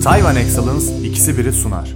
Tayvan Excellence ikisi biri sunar.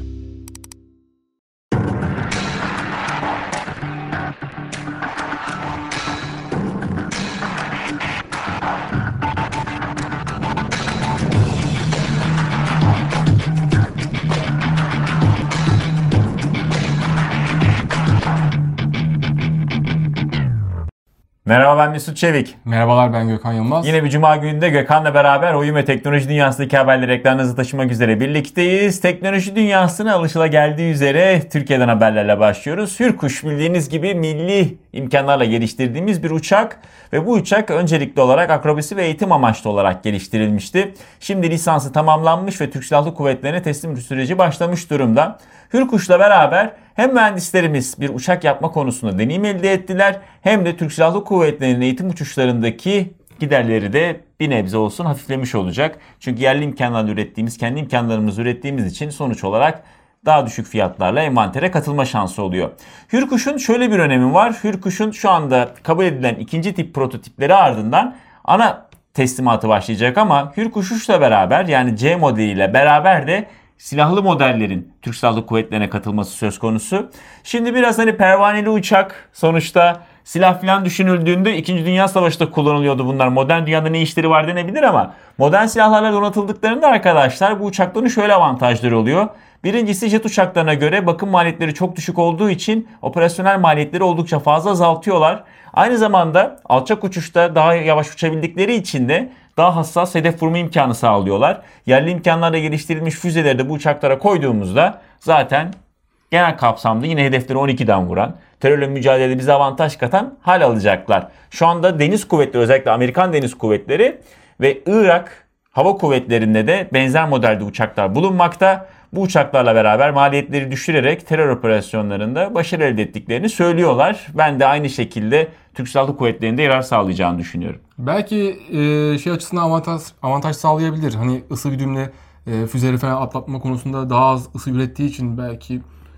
Merhaba, ben Mesut Çevik. Merhabalar, ben Gökhan Yılmaz. Yine bir cuma gününde Gökhan'la beraber oyun ve teknoloji dünyasındaki haberleri ekranınıza taşımak üzere birlikteyiz. Teknoloji dünyasına alışılageldiği üzere Türkiye'den haberlerle başlıyoruz. Hürkuş bildiğiniz gibi milli imkanlarla geliştirdiğimiz bir uçak ve bu uçak öncelikli olarak akrobasi ve eğitim amaçlı olarak geliştirilmişti. Şimdi lisansı tamamlanmış ve Türk Silahlı Kuvvetleri'ne teslim süreci başlamış durumda. Hürkuş'la beraber hem mühendislerimiz bir uçak yapma konusunda deneyim elde ettiler, hem de Türk Silahlı Kuvvetleri'nin eğitim uçuşlarındaki giderleri de bir nebze olsun hafiflemiş olacak. Çünkü yerli imkanlarla ürettiğimiz, kendi imkanlarımızla ürettiğimiz için sonuç olarak daha düşük fiyatlarla envantere katılma şansı oluyor. Hürkuş'un şöyle bir önemi var. Hürkuş'un şu anda kabul edilen ikinci tip prototipleri ardından ana teslimatı başlayacak ama Hürkuş beraber, yani C modeliyle beraber de silahlı modellerin Türk Silahlı Kuvvetleri'ne katılması söz konusu. Şimdi biraz pervaneli uçak, sonuçta silah falan düşünüldüğünde 2. Dünya Savaşı'nda kullanılıyordu bunlar. Modern dünyada ne işleri var denebilir ama modern silahlarla donatıldıklarında arkadaşlar bu uçakların şöyle avantajları oluyor. Birincisi, jet uçaklarına göre bakım maliyetleri çok düşük olduğu için operasyonel maliyetleri oldukça fazla azaltıyorlar. Aynı zamanda alçak uçuşta daha yavaş uçabildikleri için de daha hassas hedef vurma imkanı sağlıyorlar. Yerli imkanlarla geliştirilmiş füzeleri de bu uçaklara koyduğumuzda zaten genel kapsamda yine hedefleri 12'den vuran, terörle mücadelede bize avantaj katan hal alacaklar. Şu anda deniz kuvvetleri, özellikle Amerikan deniz kuvvetleri ve Irak hava kuvvetlerinde de benzer modelde uçaklar bulunmakta. Bu uçaklarla beraber maliyetleri düşürerek terör operasyonlarında başarı elde ettiklerini söylüyorlar. Ben de aynı şekilde Türk Silahlı Kuvvetleri'nde yarar sağlayacağını düşünüyorum. Belki şey açısından avantaj sağlayabilir. Hani ısı güdümlü füzeleri falan atlatma konusunda daha az ısı ürettiği için belki.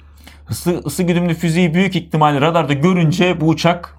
Isı güdümlü füzeyi büyük ihtimalle radarda görünce bu uçak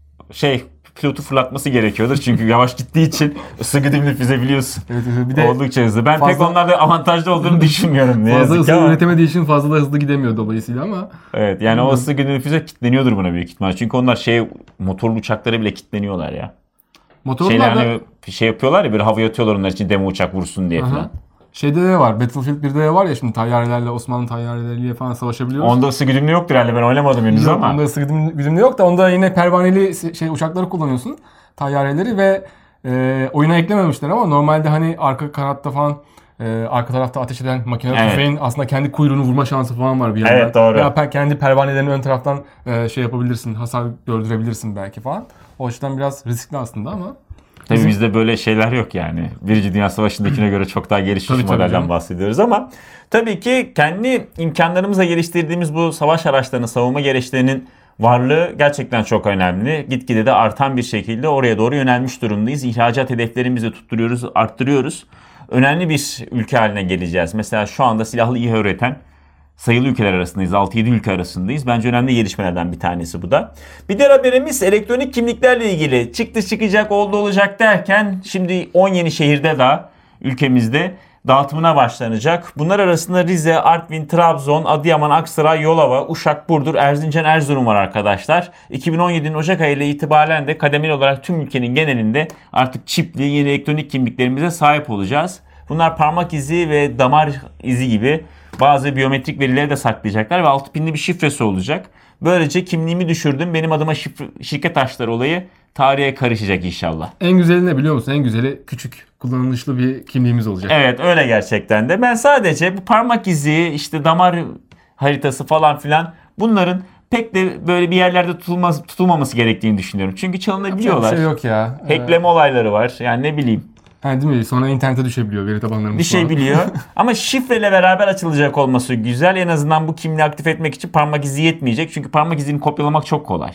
pilotu fırlatması gerekiyordur. Çünkü yavaş gittiği için ısı güdümlü füze biliyorsun. Evet, bir de oldukça hızlı. Ben pek onlarda avantajlı olduğunu düşünmüyorum. Fazla ısı üretemediği için fazla da hızlı gidemiyor dolayısıyla ama. Evet, yani o ısı güdümlü füze kilitleniyordur buna büyük ihtimal. Çünkü onlar motorlu uçaklara bile kilitleniyorlar ya. Motorlarda yapıyorlar ya, böyle havaya atıyorlar onlar için, demo uçak vursun diye falan. Şeyde de var. Battlefield 1'de de var ya, şimdi tayyarelerle, Osmanlı tayyareleriyle falan savaşabiliyoruz. Onda ısı güdümlü yoktur herhalde, ben oynamadım henüz ama. Onda ısı güdümlü yok da onda yine pervaneli uçakları kullanıyorsun. Tayyareleri ve oyuna eklememişler ama normalde hani arka kanatta falan arka tarafta ateş eden makinalı tüfeğin aslında kendi kuyruğunu vurma şansı falan var bir yandan. Evet, doğru. Veya kendi pervanelerini ön taraftan yapabilirsin, hasar gördürebilirsin belki falan. O açıdan biraz riskli aslında ama. Tabii bizde böyle şeyler yok yani. Birinci Dünya Savaşı'ndakine göre çok daha gelişmiş modelden bahsediyoruz ama tabii ki kendi imkanlarımızla geliştirdiğimiz bu savaş araçlarının, savunma gereçlerinin varlığı gerçekten çok önemli. Gitgide de artan bir şekilde oraya doğru yönelmiş durumdayız. İhracat hedeflerimizi de tutturuyoruz, arttırıyoruz. Önemli bir ülke haline geleceğiz. Mesela şu anda silahlı İHA üreten sayılı ülkeler arasındayız. 6-7 ülke arasındayız. Bence önemli gelişmelerden bir tanesi bu da. Bir diğer haberimiz elektronik kimliklerle ilgili. Çıktı çıkacak, oldu olacak derken şimdi 10 yeni şehirde daha ülkemizde dağıtımına başlanacak. Bunlar arasında Rize, Artvin, Trabzon, Adıyaman, Aksaray, Yolova, Uşak, Burdur, Erzincan, Erzurum var arkadaşlar. 2017'nin Ocak ayı ile itibaren de kademeli olarak tüm ülkenin genelinde artık çipli yeni elektronik kimliklerimize sahip olacağız. Bunlar parmak izi ve damar izi gibi bazı biyometrik verileri de saklayacaklar ve 6 pinli bir şifresi olacak. Böylece kimliğimi düşürdüm, benim adıma şirket açtılar olayı tarihe karışacak inşallah. En güzeli ne biliyor musun? En güzeli küçük, kullanışlı bir kimliğimiz olacak. Evet, öyle gerçekten de. Ben sadece bu parmak izi, damar haritası falan filan, bunların pek de böyle bir yerlerde tutulmaması gerektiğini düşünüyorum. Çünkü çalınabiliyorlar. Bir şey yok ya. Hackleme olayları var. Yani ne bileyim. Değil mi? Sonra internete düşebiliyor veri tabanlarımız. Bir şey biliyor. Ama şifreyle beraber açılacak olması güzel. En azından bu kimliği aktif etmek için parmak izi yetmeyecek. Çünkü parmak izini kopyalamak çok kolay.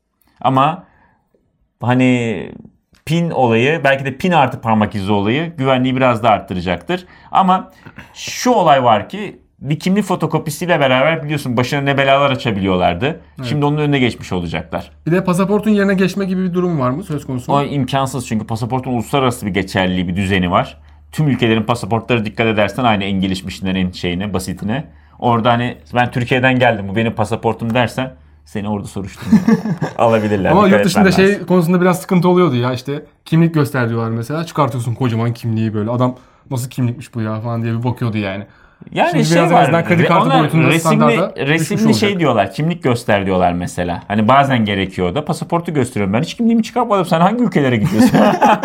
Ama pin olayı, belki de pin artı parmak izi olayı güvenliği biraz da arttıracaktır. Ama şu olay var ki bir kimlik fotokopisiyle beraber biliyorsun başına ne belalar açabiliyorlardı. Evet. Şimdi onun önüne geçmiş olacaklar. Bir de pasaportun yerine geçme gibi bir durum var mı söz konusu? O imkansız, çünkü pasaportun uluslararası bir geçerliliği, bir düzeni var. tüm ülkelerin pasaportları dikkat edersen aynı en gelişmişlerin şeyine, basitine. Orada hani ben Türkiye'den geldim bu benim pasaportum dersen seni orada soruşturmuyor. Alabilirler. Ama dikkat yurt dışında etmen lazım. şey konusunda biraz sıkıntı oluyordu ya, işte kimlik göster diyorlar mesela. Çıkartıyorsun kocaman kimliği böyle. Adam nasıl kimlikmiş bu ya falan diye bir bakıyordu yani. Yani Şimdi şey biraz en var. azından kredi kartı Onlar boyutunda standarda düşmüş resimli şey olacak. diyorlar. Kimlik göster diyorlar mesela. Hani bazen gerekiyor da pasaportu gösteriyorum. Ben hiç kimliğimi çıkartmadım. Sen hangi ülkelere gidiyorsun?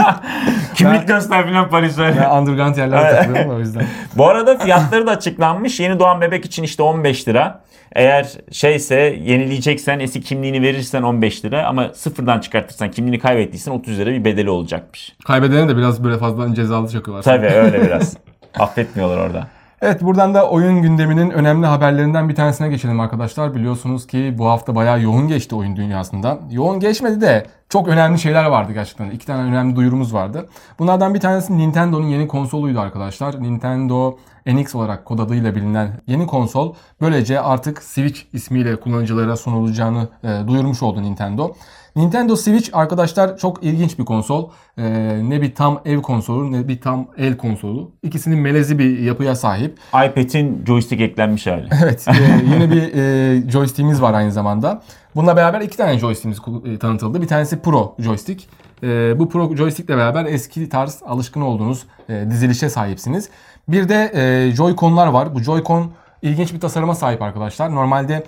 Kimlik göster filan Paris'e. Ben underground yerlerde takılıyorum o yüzden. Bu arada fiyatları da açıklanmış. Yeni doğan bebek için işte 15 lira. Eğer şeyse yenileyeceksen eski kimliğini verirsen 15 lira ama sıfırdan çıkartırsan kimliğini kaybettiysen 30 lira bir bedeli olacakmış. Kaybedene de biraz böyle fazla cezalı çakıyorlar. Tabii öyle biraz. Affetmiyorlar orada. Evet, buradan da oyun gündeminin önemli haberlerinden bir tanesine geçelim arkadaşlar. Biliyorsunuz ki bu hafta bayağı yoğun geçti oyun dünyasında. Yoğun geçmedi de çok önemli şeyler vardı gerçekten. 2 tane önemli duyurumuz vardı. Bunlardan bir tanesi Nintendo'nun yeni konsoluydu arkadaşlar. Nintendo NX olarak kod adıyla bilinen yeni konsol böylece artık Switch ismiyle kullanıcılara sunulacağını duyurmuş oldu Nintendo. Nintendo Switch arkadaşlar çok ilginç bir konsol. Ne bir tam ev konsolu ne bir tam el konsolu. İkisinin melezi bir yapıya sahip. iPad'in joystick eklenmiş hali. Evet, yeni bir joystick'imiz var aynı zamanda. Bununla beraber 2 tane joystick'imiz tanıtıldı. Bir tanesi Pro joystick. Bu Pro joystick'le beraber eski tarz alışkın olduğunuz dizilişe sahipsiniz. Bir de Joy-Con'lar var. Bu Joy-Con ilginç bir tasarıma sahip arkadaşlar. Normalde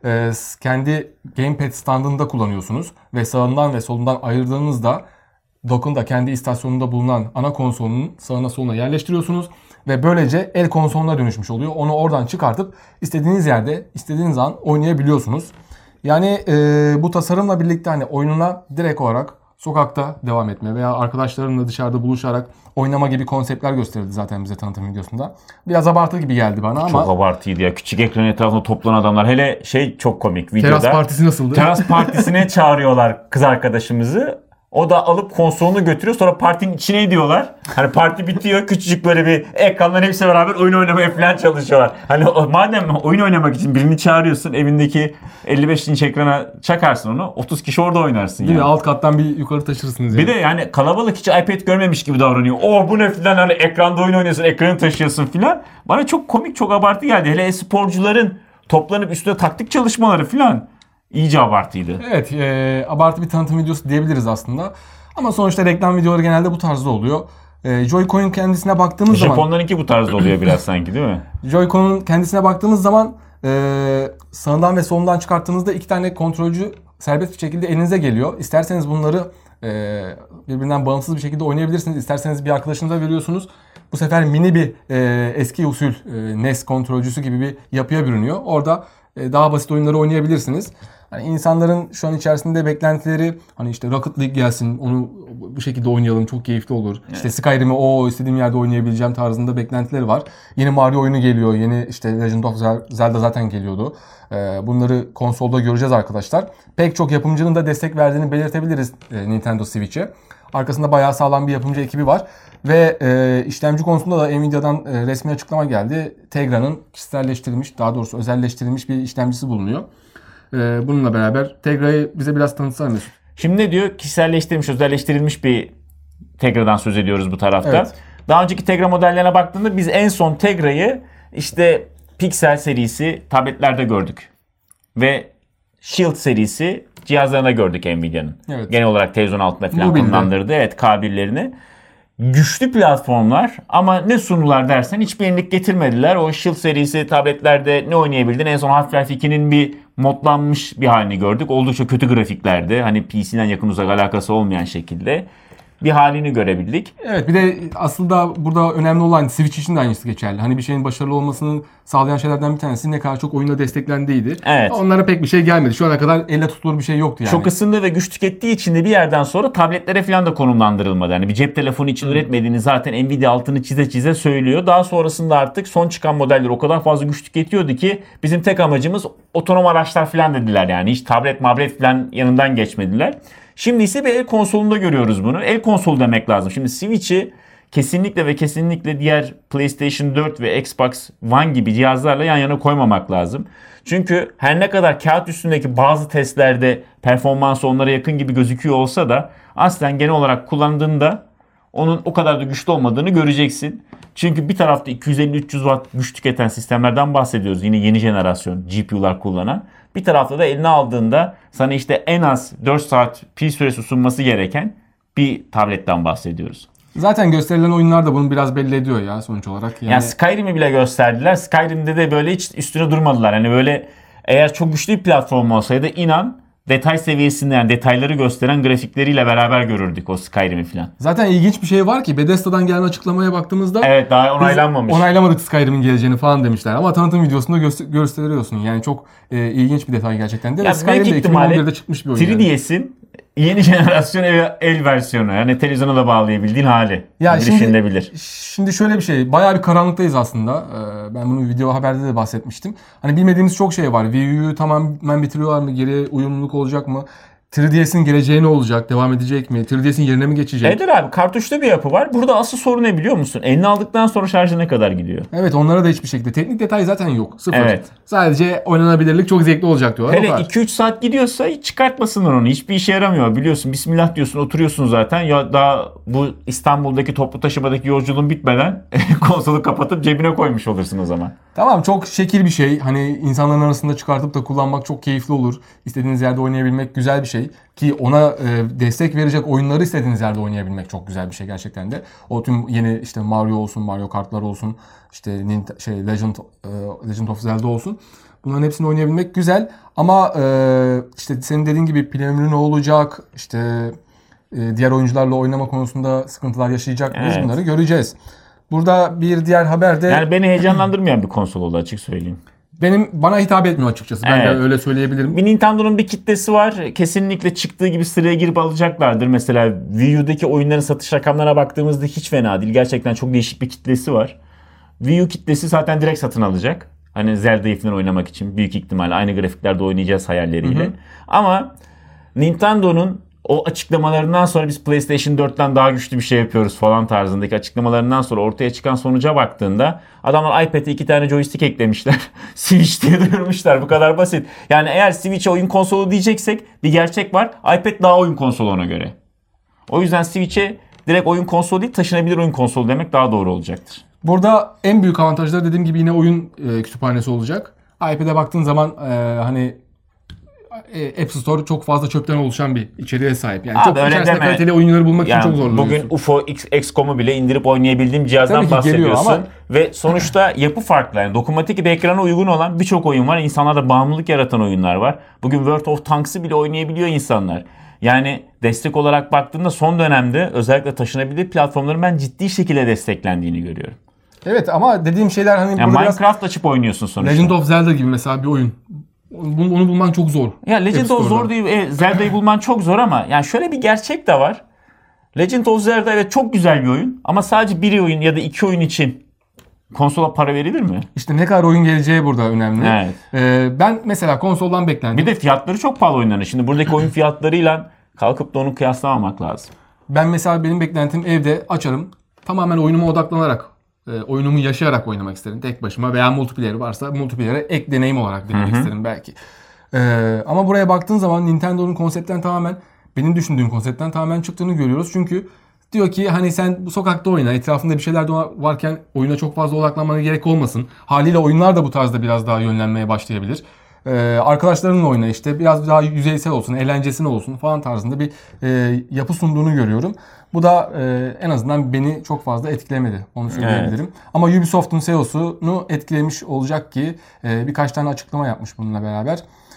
kendi gamepad standında kullanıyorsunuz ve sağından ve solundan ayırdığınızda dock'un kendi istasyonunda bulunan ana konsolunun sağına soluna yerleştiriyorsunuz ve böylece el konsoluna dönüşmüş oluyor. Onu oradan çıkartıp istediğiniz yerde, istediğiniz an oynayabiliyorsunuz. Yani bu tasarımla birlikte hani oyununa direkt olarak sokakta devam etme veya arkadaşlarınla dışarıda buluşarak oynama gibi konseptler gösterildi zaten bize tanıtım videosunda. Biraz abartı gibi geldi bana ama. Çok abartıydı ya. Küçük ekran etrafında toplanan adamlar. Hele şey çok komik videoda. Teras partisi nasıldı? Teras partisine çağırıyorlar kız arkadaşımızı. O da alıp konsolunu götürüyor. Sonra partinin içine ediyorlar. Hani parti bitiyor. Küçücük böyle bir ekranların hepsi beraber oyun oynamaya falan çalışıyorlar. Hani madem oyun oynamak için birini çağırıyorsun. Evindeki 55 inç ekrana çakarsın onu. 30 kişi orada oynarsın Değil yani. mi? Alt kattan bir yukarı taşırsınız. Bir de yani kalabalık hiç iPad görmemiş gibi davranıyor. Oh bu ne filan hani ekranda oyun oynuyorsun, ekranı taşıyorsun filan. Bana çok komik, çok abartı geldi. Hele sporcuların toplanıp üstüne taktik çalışmaları filan iyice abartıydı. Evet, abartı bir tanıtım videosu diyebiliriz aslında. Ama sonuçta reklam videoları genelde bu tarzda oluyor. Joy-Con'un kendisine baktığımız zaman... Japonlarınki bu tarzda oluyor biraz sanki değil mi? Joy-Con'un kendisine baktığımız zaman sağından ve solundan çıkarttığınızda 2 tane kontrolcü serbest bir şekilde elinize geliyor. İsterseniz bunları birbirinden bağımsız bir şekilde oynayabilirsiniz. İsterseniz bir arkadaşınıza veriyorsunuz. Bu sefer mini bir eski usul NES kontrolcüsü gibi bir yapıya bürünüyor. Orada daha basit oyunları oynayabilirsiniz. Hani insanların şu an içerisinde beklentileri hani işte Rocket League gelsin, onu bu şekilde oynayalım, çok keyifli olur. Evet. İşte Skyrim'i istediğim yerde oynayabileceğim tarzında beklentileri var. Yeni Mario oyunu geliyor, yeni işte Legend of Zelda zaten geliyordu. Bunları konsolda göreceğiz arkadaşlar. Pek çok yapımcının da destek verdiğini belirtebiliriz Nintendo Switch'e. Arkasında bayağı sağlam bir yapımcı ekibi var. Ve işlemci konusunda da Nvidia'dan resmi açıklama geldi. Tegra'nın kişiselleştirilmiş, daha doğrusu özelleştirilmiş bir işlemcisi bulunuyor. Bununla beraber Tegra'yı bize biraz tanıtsana Mesut. Şimdi ne diyor? Kişiselleştirilmiş, özelleştirilmiş bir Tegra'dan söz ediyoruz bu tarafta. Evet. Daha önceki Tegra modellerine baktığında biz en son Tegra'yı işte Pixel serisi tabletlerde gördük. Ve Shield serisi cihazlarında gördük Nvidia'nın. Evet. Genel olarak televizyon altında falan Mobilde. kullandırdı. Evet, kabirlerini. Güçlü platformlar ama ne sundular dersen hiçbir yenilik getirmediler. O Shield serisi tabletlerde ne oynayabildin? En son Half-Life 2'nin bir modlanmış bir halini gördük. Oldukça kötü grafiklerde, hani PC'den yakın uzak alakası olmayan şekilde bir halini görebildik. Evet, bir de aslında burada önemli olan Switch için de aynısı geçerli. Hani bir şeyin başarılı olmasını sağlayan şeylerden bir tanesi ne kadar çok oyunda desteklendiğiydi. Evet. Onlara pek bir şey gelmedi. Şu ana kadar elle tutulur bir şey yoktu yani. Çok ısındı ve güç tükettiği için de bir yerden sonra tabletlere falan da konumlandırılmadı. Hani bir cep telefonu için üretmediğini zaten Nvidia altını çize çize söylüyor. Daha sonrasında artık son çıkan modeller o kadar fazla güç tüketiyordu ki bizim tek amacımız otonom araçlar falan dediler yani. Hiç tablet mablet falan yanından geçmediler. Şimdi ise bir el konsolunda görüyoruz bunu. El konsolu demek lazım. Şimdi Switch'i kesinlikle ve kesinlikle diğer PlayStation 4 ve Xbox One gibi cihazlarla yan yana koymamak lazım. Çünkü her ne kadar kağıt üstündeki bazı testlerde performansı onlara yakın gibi gözüküyor olsa da aslen genel olarak kullandığında onun o kadar da güçlü olmadığını göreceksin. Çünkü bir tarafta 250-300 watt güç tüketen sistemlerden bahsediyoruz. Yine yeni jenerasyon GPU'lar kullanan. Bir tarafta da eline aldığında sana işte en az 4 saat pil süresi sunması gereken bir tabletten bahsediyoruz. Zaten gösterilen oyunlar da bunu biraz belli ediyor ya sonuç olarak. Yani Skyrim'i bile gösterdiler. Skyrim'de de böyle hiç üstüne durmadılar. Hani böyle eğer çok güçlü bir platform olsaydı inan detay seviyesinde yani detayları gösteren grafikleriyle beraber görürdük o Skyrim'i falan. Zaten ilginç bir şey var ki Bethesda'dan gelen açıklamaya baktığımızda Evet, daha onaylanmamış. Onaylamadık Skyrim'in geleceğini falan demişler. Ama tanıtım videosunda gösteriyorsun. Yani çok ilginç bir detay gerçekten de. Ya Skyrim de 2011'de çıkmış bir oyun. 3DS'in yeni jenerasyon el versiyonu. Yani televizyona da bağlayabildiğin hali. Ya Şimdi şöyle bir şey. Bayağı bir karanlıktayız aslında. Ben bunu video haberde de bahsetmiştim. Hani bilmediğimiz çok şey var. Wii U'yu tamamen bitiriyorlar mı? Geri uyumluluk olacak mı? 3DS'in geleceği ne olacak? Devam edecek mi? 3DS'in yerine mi geçecek? Eder abi, kartuşlu bir yapı var. Burada asıl sorun ne biliyor musun? Eline aldıktan sonra şarjı ne kadar gidiyor? Evet, onlara da hiçbir şekilde. Teknik detay zaten yok. Sıfır. Evet. Sadece oynanabilirlik çok zevkli olacak diyorlar. Hele 2-3 saat gidiyorsa hiç çıkartmasınlar onu. Hiçbir işe yaramıyor. Biliyorsun, bismillah diyorsun, oturuyorsun zaten. Ya daha bu İstanbul'daki toplu taşımadaki yolculuğun bitmeden konsolu kapatıp cebine koymuş olursun o zaman. Tamam, çok şekil bir şey. Hani insanların arasında çıkartıp da kullanmak çok keyifli olur. İstediğiniz yerde oynayabilmek güzel bir şey. Ki ona destek verecek oyunları istediğiniz yerde oynayabilmek çok güzel bir şey gerçekten de. O tüm yeni işte Mario olsun, Mario Kart'lar olsun, işte Legend of Zelda olsun. Bunların hepsini oynayabilmek güzel. Ama işte senin dediğin gibi pil ömrü ne olacak? İşte diğer oyuncularla oynama konusunda sıkıntılar yaşayacak mıyız? Evet. Bunları göreceğiz. Burada bir diğer haber de... Yani beni heyecanlandırmayan bir konsol oldu, açık söyleyeyim. Bana hitap etmiyor açıkçası. Ben de öyle söyleyebilirim. Bir Nintendo'nun bir kitlesi var. Kesinlikle çıktığı gibi sıraya girip alacaklardır. Mesela Wii U'daki oyunların satış rakamlarına baktığımızda hiç fena değil. Gerçekten çok değişik bir kitlesi var. Wii U kitlesi zaten direkt satın alacak. Hani Zelda'yı falan oynamak için büyük ihtimalle aynı grafiklerde oynayacağız hayalleriyle. Ama Nintendo'nun o açıklamalarından sonra biz PlayStation 4'ten daha güçlü bir şey yapıyoruz falan tarzındaki açıklamalarından sonra ortaya çıkan sonuca baktığında adamlar iPad'e 2 tane joystick eklemişler. Switch diye duyurmuşlar. Bu kadar basit. Yani eğer Switch'e oyun konsolu diyeceksek bir gerçek var. iPad daha oyun konsolu ona göre. O yüzden Switch'e direkt oyun konsolu değil, taşınabilir oyun konsolu demek daha doğru olacaktır. Burada en büyük avantajları dediğim gibi yine oyun kütüphanesi olacak. iPad'e baktığın zaman hani App Store çok fazla çöpten oluşan bir içeriğe sahip. Yani çok içerisinde kaliteli oyunları bulmak için çok zorlanıyorsun. Bugün UFO XCOM'u bile indirip oynayabildiğim cihazdan bahsediyorsun. Ama... Ve sonuçta yapı farklı. Yani dokunmatik bir ekrana uygun olan birçok oyun var. İnsanlarda bağımlılık yaratan oyunlar var. Bugün World of Tanks'ı bile oynayabiliyor insanlar. Yani destek olarak baktığında son dönemde özellikle taşınabilir platformların ben ciddi şekilde desteklendiğini görüyorum. Evet, ama dediğim şeyler hani yani Minecraft açıp oynuyorsun sonuçta. Legend of Zelda gibi mesela bir oyun. Onu bulman çok zor. Ya Legend of zor değil. Zelda'yı bulman çok zor ama yani şöyle bir gerçek de var. Legend of Zelda evet çok güzel bir oyun ama sadece bir oyun ya da 2 oyun için konsola para verilir mi? İşte ne kadar oyun geleceği burada önemli. Evet. Ben mesela konsoldan beklentim. Bir de fiyatları çok pahalı oyunların. Şimdi buradaki oyun fiyatlarıyla kalkıp da onu kıyaslamamak lazım. Ben mesela benim beklentim evde açarım. Tamamen oyunuma odaklanarak, oyunumu yaşayarak oynamak isterim. Tek başıma veya multiplayer varsa multiplayer'e ek deneyim olarak denemek isterim belki. Ama buraya baktığın zaman Nintendo'nun konseptten tamamen, benim düşündüğüm konseptten tamamen çıktığını görüyoruz. Çünkü diyor ki hani sen bu sokakta oyna, etrafında bir şeyler varken oyuna çok fazla odaklanmana gerek olmasın. Haliyle oyunlar da bu tarzda biraz daha yönlenmeye başlayabilir. Arkadaşlarınla oyna işte, biraz daha yüzeysel olsun, eğlencesine olsun falan tarzında bir yapı sunduğunu görüyorum. Bu da en azından beni çok fazla etkilemedi. Onu söyleyebilirim. Evet. Ama Ubisoft'un CEO'sunu etkilemiş olacak ki birkaç tane açıklama yapmış bununla beraber.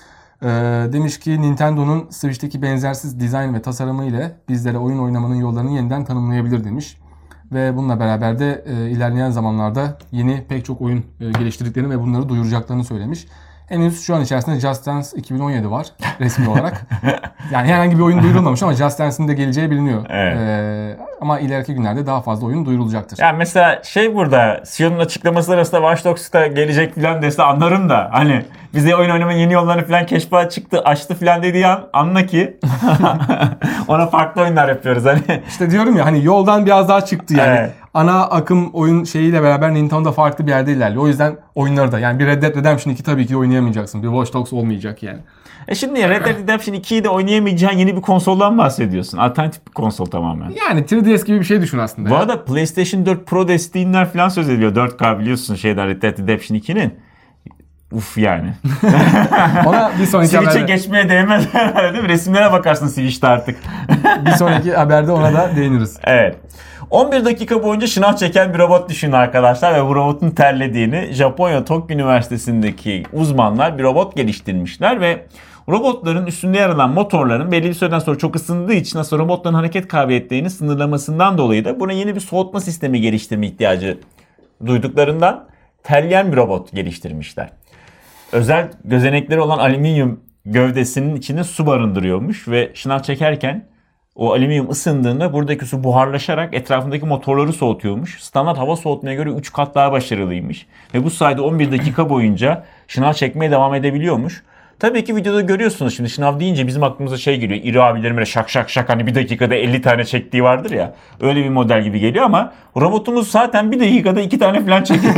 Demiş ki Nintendo'nun Switch'teki benzersiz dizayn ve tasarımı ile bizlere oyun oynamanın yollarını yeniden tanımlayabilir demiş. Ve bununla beraber de ilerleyen zamanlarda yeni pek çok oyun geliştirdiklerini ve bunları duyuracaklarını söylemiş. Henüz şu an içerisinde Just Dance 2017 var resmi olarak. Yani herhangi bir oyun duyurulmamış ama Just Dance'in de geleceği biliniyor. Evet. Ama ileriki günlerde daha fazla oyun duyurulacaktır. Yani mesela burada CEO'nun açıklaması arasında Watch Dogs'ta gelecek falan dese anlarım da hani bize oyun oynama yeni yollarını falan keşfe çıktı, açtı falan dediği an anla ki ona farklı oyunlar yapıyoruz hani. İşte diyorum ya hani yoldan biraz daha çıktı yani. Evet. ana akım oyun şeyiyle beraber Nintendo farklı bir yerde ilerliyor. O yüzden oyunları da yani bir Red Dead Redemption 2 tabii ki oynayamayacaksın. Bir Watch Dogs olmayacak yani. Şimdi Red Dead Redemption 2'yi de oynayamayacağın yeni bir konsoldan bahsediyorsun. Alternatif bir konsol tamamen. Yani 3DS gibi bir şey düşün aslında. Bu arada PlayStation 4 Pro desteğinden falan söz ediliyor. 4K biliyorsun Red Dead Redemption 2'nin. Uf yani. Ona bir sonraki Switch'e haberde, geçmeye değmez değil mi? Resimlere bakarsın Switch'te artık. bir sonraki haberde ona da değiniriz. Evet. 11 dakika boyunca şınav çeken bir robot düşünün arkadaşlar ve bu robotun terlediğini Japonya Tokyo Üniversitesi'ndeki uzmanlar bir robot geliştirmişler ve robotların üstünde yer alan motorların belli bir süreden sonra çok ısındığı için aslında robotların hareket kabiliyetlerini sınırlamasından dolayı da buna yeni bir soğutma sistemi geliştirme ihtiyacı duyduklarından terleyen bir robot geliştirmişler. Özel gözenekleri olan alüminyum gövdesinin içinde su barındırıyormuş ve şınav çekerken o alüminyum ısındığında buradaki su buharlaşarak etrafındaki motorları soğutuyormuş. Standart hava soğutmaya göre 3 kat daha başarılıymış. Ve bu sayede 11 dakika boyunca şınav çekmeye devam edebiliyormuş. Tabii ki videoda görüyorsunuz şimdi şınav deyince bizim aklımıza şey geliyor. İri abilerin böyle şak şak şak hani bir dakikada 50 tane çektiği vardır ya. Öyle bir model gibi geliyor ama robotumuz zaten bir dakikada 2 tane falan çekiyor.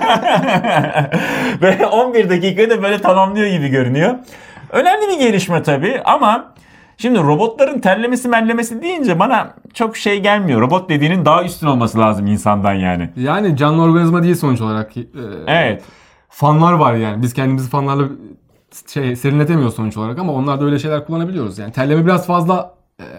Ve 11 dakikada böyle tamamlıyor gibi görünüyor. Önemli bir gelişme tabii ama şimdi robotların terlemesi mellemesi deyince bana çok şey gelmiyor. Robot dediğinin daha üstün olması lazım insandan yani. Yani canlı organizma değil sonuç olarak. Evet. Fanlar var yani. Biz kendimizi fanlarla serinletemiyoruz sonuç olarak ama onlarda öyle şeyler kullanabiliyoruz. Yani terleme biraz fazla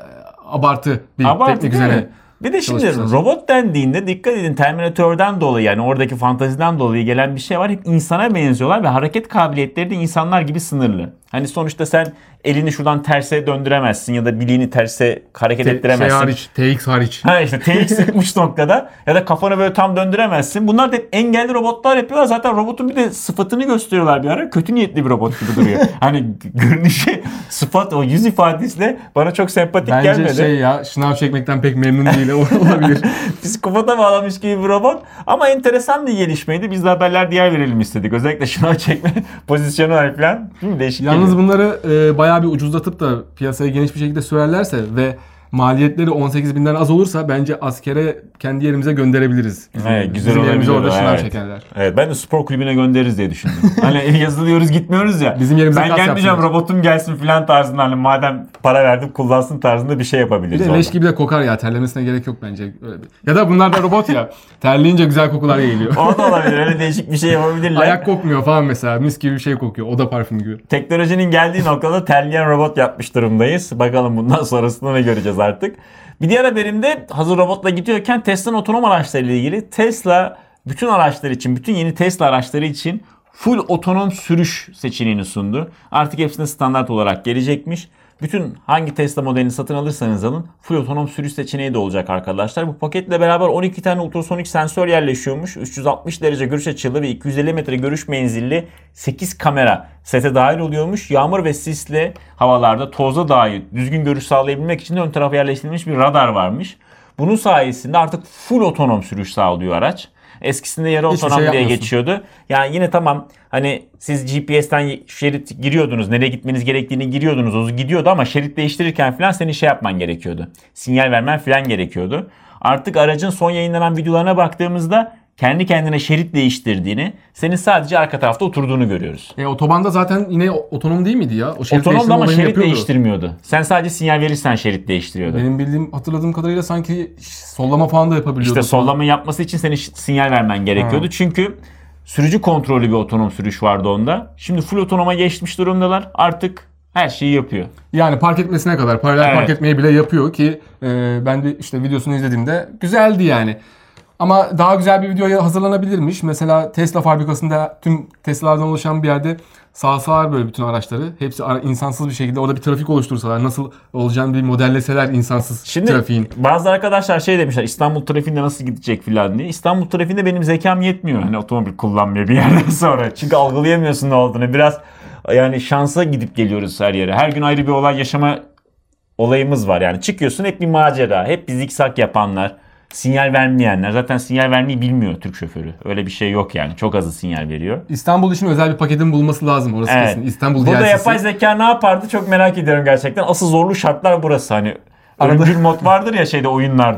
abartı bir teknik üzerine. Bir de şimdi robot dendiğinde dikkat edin Terminator'dan dolayı yani oradaki fantaziden dolayı gelen bir şey var. Hep insana benziyorlar ve hareket kabiliyetleri de insanlar gibi sınırlı. Hani sonuçta sen elini şuradan terse döndüremezsin ya da bileğini terse hareket ettiremezsin. Hariç, TX hariç. Ha işte TX sıkmış noktada ya da kafanı böyle tam döndüremezsin. Bunlar da hep engelli robotlar yapıyorlar. Zaten robotun bir de sıfatını gösteriyorlar bir ara. Kötü niyetli bir robot gibi duruyor. Hani görünüşü, sıfat, o yüz ifadesiyle bana çok sempatik gelmedi. Bence ya şınav çekmekten pek memnun değil olabilir. Psikopata bağlamış gibi bir robot. Ama enteresan bir gelişmeydi. Biz de haberler diğer verelim istedik. Özellikle şınav çekme pozisyonu var falan. Değişik. Yalnız bunları bayağı bir ucuzlatıp da piyasaya geniş bir şekilde sürerlerse ve maliyetleri 18.000'den az olursa bence askere kendi yerimize gönderebiliriz. Evet, güzel bizim yerimize olabilir. Orada şınav Evet. çekerler. Evet, ben de spor kulübüne göndeririz diye düşündüm. Hani yazılıyoruz gitmiyoruz ya. Bizim yerimize ben kas gelmeyeceğim yapsınlar. robotum gelsin filan tarzında hani madem para verdim kullansın tarzında bir şey Bir yapabiliriz. de leş gibi de kokar ya. Terlemesine gerek yok bence. Öyle bir. Ya da bunlar da robot ya. Terleyince güzel kokular yayılıyor. O da olabilir. Öyle değişik bir şey yapabilirler. Ayak kokmuyor falan mesela. Mis gibi bir şey kokuyor. Oda parfümü gibi. Teknolojinin geldiği noktada terleyen robot yapmış durumdayız. Bakalım bundan sonrasında ne göreceğiz artık. Bir diğer haberimde hazır robotla gidiyorken Tesla'nın otonom araçlarıyla ilgili Tesla bütün araçlar için, bütün yeni Tesla araçları için full otonom sürüş seçeneğini sundu. Artık hepsine standart olarak gelecekmiş. Bütün hangi Tesla modelini satın alırsanız alın full otonom sürüş seçeneği de olacak arkadaşlar. Bu paketle beraber 12 tane ultrasonik sensör yerleşiyormuş. 360 derece görüş açılı ve 250 metre görüş menzilli 8 kamera sete dahil oluyormuş. Yağmur ve sisli havalarda tozda dahi düzgün görüş sağlayabilmek için de ön tarafa yerleştirilmiş bir radar varmış. Bunun sayesinde artık full otonom sürüş sağlıyor araç. Eskisinde yarı otonom diye geçiyordu. Yani yine tamam hani siz GPS'ten şerit giriyordunuz. Nereye gitmeniz gerektiğini giriyordunuz. O gidiyordu ama şerit değiştirirken falan senin şey yapman gerekiyordu. Sinyal vermen falan gerekiyordu. Artık aracın son yayınlanan videolarına baktığımızda kendi kendine şerit değiştirdiğini, senin sadece arka tarafta oturduğunu görüyoruz. Otobanda zaten yine otonom değil miydi ya? O şerit Otonom ama şerit yapıyordu. değiştirmiyordu. Sen sadece sinyal verirsen şerit değiştiriyordu. Benim hatırladığım kadarıyla sanki sollama falan da yapabiliyordu. İşte sollama yapması için senin sinyal vermen gerekiyordu. Çünkü sürücü kontrollü bir otonom sürüş vardı onda. Şimdi full otonoma geçmiş durumdalar. Artık her şeyi yapıyor. Yani park etmesine kadar, paralel park etmeyi bile yapıyor ki ben de işte videosunu izlediğimde güzeldi yani. Ama daha güzel bir videoya hazırlanabilirmiş. Mesela Tesla fabrikasında tüm Tesla'lardan oluşan bir yerde sağsalar böyle bütün araçları. Hepsi insansız bir şekilde orada bir trafik oluştursalar, nasıl olacağını bir modelleseler insansız trafiğin. Bazı arkadaşlar şey demişler, İstanbul trafiğinde nasıl gidecek filan diye. İstanbul trafiğinde benim zekam yetmiyor. Hani otomobil kullanmaya bir yerden sonra. Çünkü algılayamıyorsun ne olduğunu. Biraz yani şansa gidip geliyoruz her yere. Her gün ayrı bir olay yaşama olayımız var yani. Çıkıyorsun hep bir macera. Hep bir zikzak yapanlar. Sinyal vermeyenler. Zaten sinyal vermeyi bilmiyor Türk şoförü. Öyle bir şey yok yani. Çok azı sinyal veriyor. İstanbul için özel bir paketin bulması lazım. Orası kesin. İstanbul Burada DLC'si. yapay zeka ne yapardı çok merak ediyorum gerçekten. Asıl zorlu şartlar burası. Hani ölümcül mod vardır ya oyunlarda.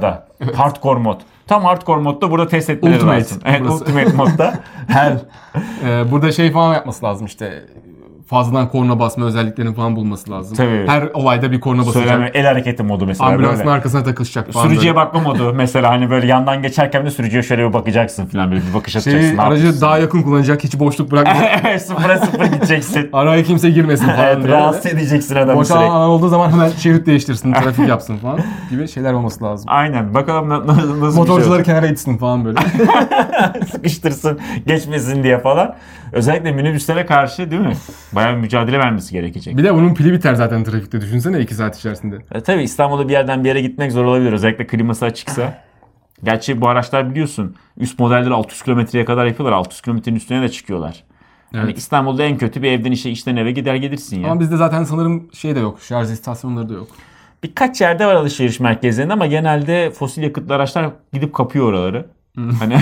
Hardcore mod. Tam hardcore modda burada test etmeleri Ultimate. lazım. Evet, Burası. Ultimate modda. Hell. Burada şey falan yapması lazım işte. Fazladan korna basma özelliklerini falan bulması lazım. Tabii. Her olayda bir korna basacak. Söyleme, el hareketi modu mesela. Ambulansın böyle. arkasına takılacak falan. Sürücüye böyle. bakma modu mesela hani böyle yandan geçerken de sürücüye şöyle bir bakacaksın falan böyle bir bakış atacaksın. Aracı daha yakın kullanacak, hiç boşluk bırakma. Evet, sıfıra sıfır gideceksin. Araya kimse girmesin falan. Evet, diye. rahatsız edeceksin adamı Boş sürekli. alan olduğu zaman hemen şerit değiştirsin, trafik yapsın falan gibi şeyler olması lazım. Aynen. Bakalım nasıl Motorcuları bir şey kenara itsin falan böyle. sıkıştırsın, geçmesin diye falan. Özellikle minibüslere karşı değil mi? Bayağı bir mücadele vermesi gerekecek. Bir de bunun pili biter zaten trafikte, düşünsene 2 saat içerisinde. Tabii İstanbul'da bir yerden bir yere gitmek zor olabilir. Özellikle kliması açıksa. Gerçi bu araçlar biliyorsun üst modelleri 600 kilometreye kadar yapıyorlar. 600 kilometrenin üstüne de çıkıyorlar. Evet. Yani İstanbul'da en kötü bir evden işten eve gider gelirsin ya. Ama bizde zaten sanırım şey de yok, şarj istasyonları da yok. Birkaç yerde var alışveriş merkezlerinde ama genelde fosil yakıtlı araçlar gidip kapıyor oraları. Hani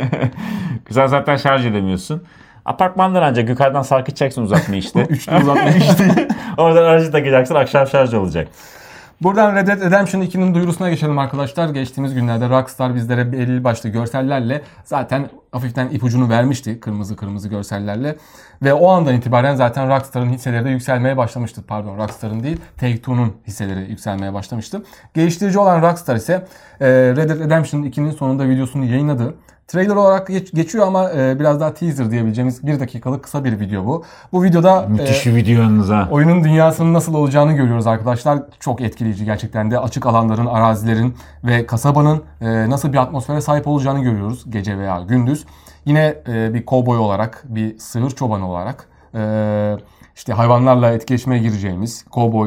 sen zaten şarj edemiyorsun. Apartmanlar ancak yukarıdan sarkıtacaksın uzatma işte. Üçlü uzatma işte. Oradan aracı takacaksın, akşam şarj olacak. Buradan Red Dead Redemption 2'nin duyurusuna geçelim arkadaşlar. Geçtiğimiz günlerde Rockstar bizlere belli başlı görsellerle zaten hafiften ipucunu vermişti. Kırmızı görsellerle. Ve o andan itibaren zaten Rockstar'ın hisseleri de yükselmeye başlamıştı. Pardon, Rockstar'ın değil, Take-Two'nun hisseleri yükselmeye başlamıştı. Geliştirici olan Rockstar ise Red Dead Redemption 2'nin sonunda videosunu yayınladı. Trailer olarak geçiyor ama biraz daha teaser diyebileceğimiz 1 dakikalık kısa bir video bu. Bu videoda Müthiş bir video yalnız ha. oyunun dünyasının nasıl olacağını görüyoruz arkadaşlar. Çok etkileyici gerçekten de. Açık alanların, arazilerin ve kasabanın nasıl bir atmosfere sahip olacağını görüyoruz gece veya gündüz. Yine bir kovboy olarak, bir sığır çobanı olarak işte hayvanlarla etkileşime gireceğimiz,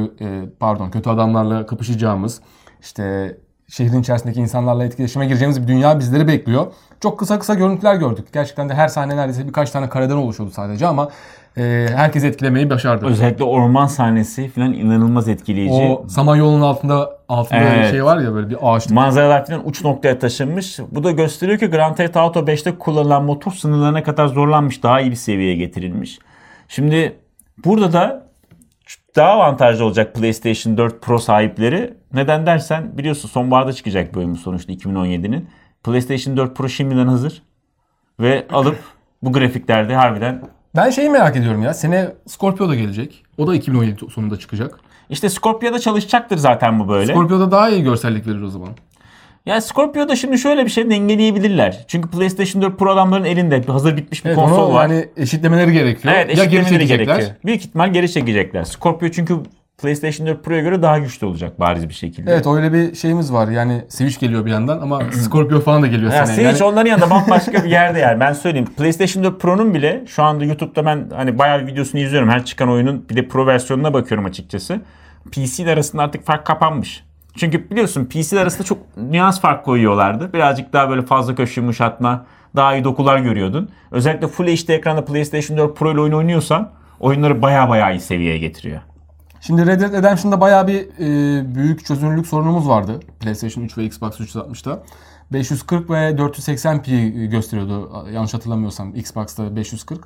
kötü adamlarla kapışacağımız, işte şehrin içerisindeki insanlarla etkileşime gireceğimiz bir dünya bizleri bekliyor. Çok kısa görüntüler gördük. Gerçekten de her sahne neredeyse birkaç tane kareden oluşuyordu sadece ama herkesi etkilemeyi başardı. Özellikle orman sahnesi falan inanılmaz etkileyici. O Samanyolu'nun altında Evet. şey var ya, böyle bir ağaç. Manzaralar falan uç noktaya taşınmış. Bu da gösteriyor ki Grand Theft Auto 5'te kullanılan motor sınırlarına kadar zorlanmış. Daha iyi bir seviyeye getirilmiş. Şimdi burada da daha avantajlı olacak PlayStation 4 Pro sahipleri. Neden dersen biliyorsun sonbaharda çıkacak bir oyun sonuçta 2017'nin. PlayStation 4 Pro şimdiden hazır. Ve alıp bu grafiklerde harbiden... Ben şeyi merak ediyorum ya. Sene Scorpio da gelecek. O da 2017 sonunda çıkacak. İşte Scorpio'da çalışacaktır zaten bu böyle. Scorpio'da daha iyi görsellik verir o zaman. Ya Scorpio'da şimdi şöyle bir şey dengeleyebilirler. Çünkü PlayStation 4 Pro adamların elinde hazır bitmiş bir Evet, konsol onu var. yani eşitlemeleri gerekiyor. Evet, ya geri eşitlemeleri çekecekler. gerekiyor. Büyük ihtimal geri çekecekler. Scorpio çünkü PlayStation 4 Pro'ya göre daha güçlü olacak bariz bir şekilde. Evet, öyle bir şeyimiz var. Yani Switch geliyor bir yandan ama Scorpio falan da geliyor Ya seneye. Switch onların yanında bambaşka bir yerde yani. Ben söyleyeyim. PlayStation 4 Pro'nun bile şu anda YouTube'da ben hani bayağı bir videosunu izliyorum. Her çıkan oyunun bir de Pro versiyonuna bakıyorum açıkçası. PC'ler arasında artık fark kapanmış. Çünkü biliyorsun PC'ler arasında çok nüans fark koyuyorlardı. Birazcık daha böyle fazla köşe yumuşatma, daha iyi dokular görüyordun. Özellikle Full HD ekranda PlayStation 4 Pro ile oyun oynuyorsan oyunları bayağı iyi seviyeye getiriyor. Şimdi Red Dead Redemption'da bayağı bir büyük çözünürlük sorunumuz vardı. PlayStation 3 ve Xbox 360'da. 540 ve 480p gösteriyordu yanlış hatırlamıyorsam Xbox'ta 540.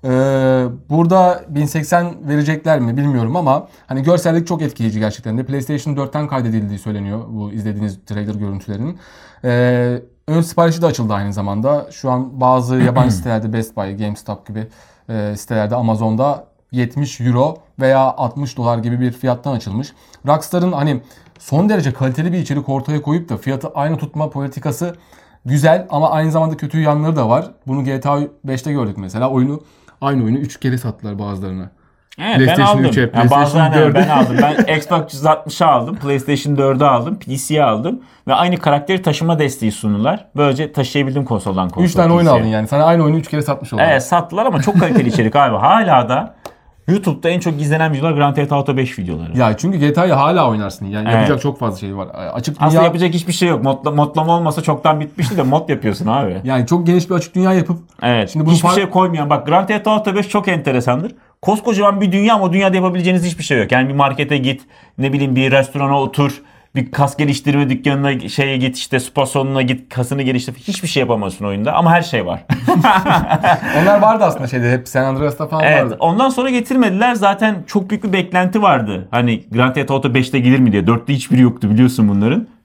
Burada 1080 verecekler mi bilmiyorum ama hani görsellik çok etkileyici gerçekten de. PlayStation 4'ten kaydedildiği söyleniyor bu izlediğiniz trailer görüntülerinin. Ön siparişi de açıldı aynı zamanda. Şu an bazı yabancı sitelerde Best Buy, GameStop gibi sitelerde, Amazon'da 70 euro veya 60 dolar gibi bir fiyattan açılmış. Rockstar'ın hani son derece kaliteli bir içerik ortaya koyup da fiyatı aynı tutma politikası güzel ama aynı zamanda kötü yanları da var. Bunu GTA 5'te gördük mesela. Aynı oyunu 3 kere sattılar bazılarına. Evet, ben PlayStation aldım. 3'e, Yani PlayStation bazılarını 4'e. ben aldım. Ben Xbox 360'ı aldım, PlayStation 4'ü aldım, PC'yi aldım ve aynı karakteri taşıma desteği sundular. Böylece taşıyabildim konsoldan konsol. 3 tane oyun PC'ye. aldın yani. Sana aynı oyunu 3 kere satmış oldular. Evet, sattılar ama çok kaliteli içerik abi. Hala da YouTube'da en çok izlenen videolar Grand Theft Auto 5 videoları. Ya çünkü GTA'yı hala oynarsın. Yani Evet. yapacak çok fazla şey var. Açık dünya, Aslında yapacak hiçbir şey yok. Modlama olmasa çoktan bitmişti de mod yapıyorsun abi. yani çok geniş bir açık dünya yapıp Evet. Şimdi bunu hiçbir şey koymayan. Bak Grand Theft Auto 5 çok enteresandır. Koskocaman bir dünya ama o dünyada yapabileceğiniz hiçbir şey yok. Yani bir markete git, ne bileyim bir restorana otur, bir kas geliştirme dükkanına şeye git, işte spa salonuna git, kasını geliştir. Hiçbir şey yapamazsın oyunda ama her şey var. onlar vardı aslında şeyde, hep San Andreas'ta falan Evet. vardı. Ondan sonra getirmediler. Zaten çok büyük bir beklenti vardı. Hani Grand Theft Auto 5'te gelir mi diye. 4'te hiçbiri yoktu biliyorsun bunların.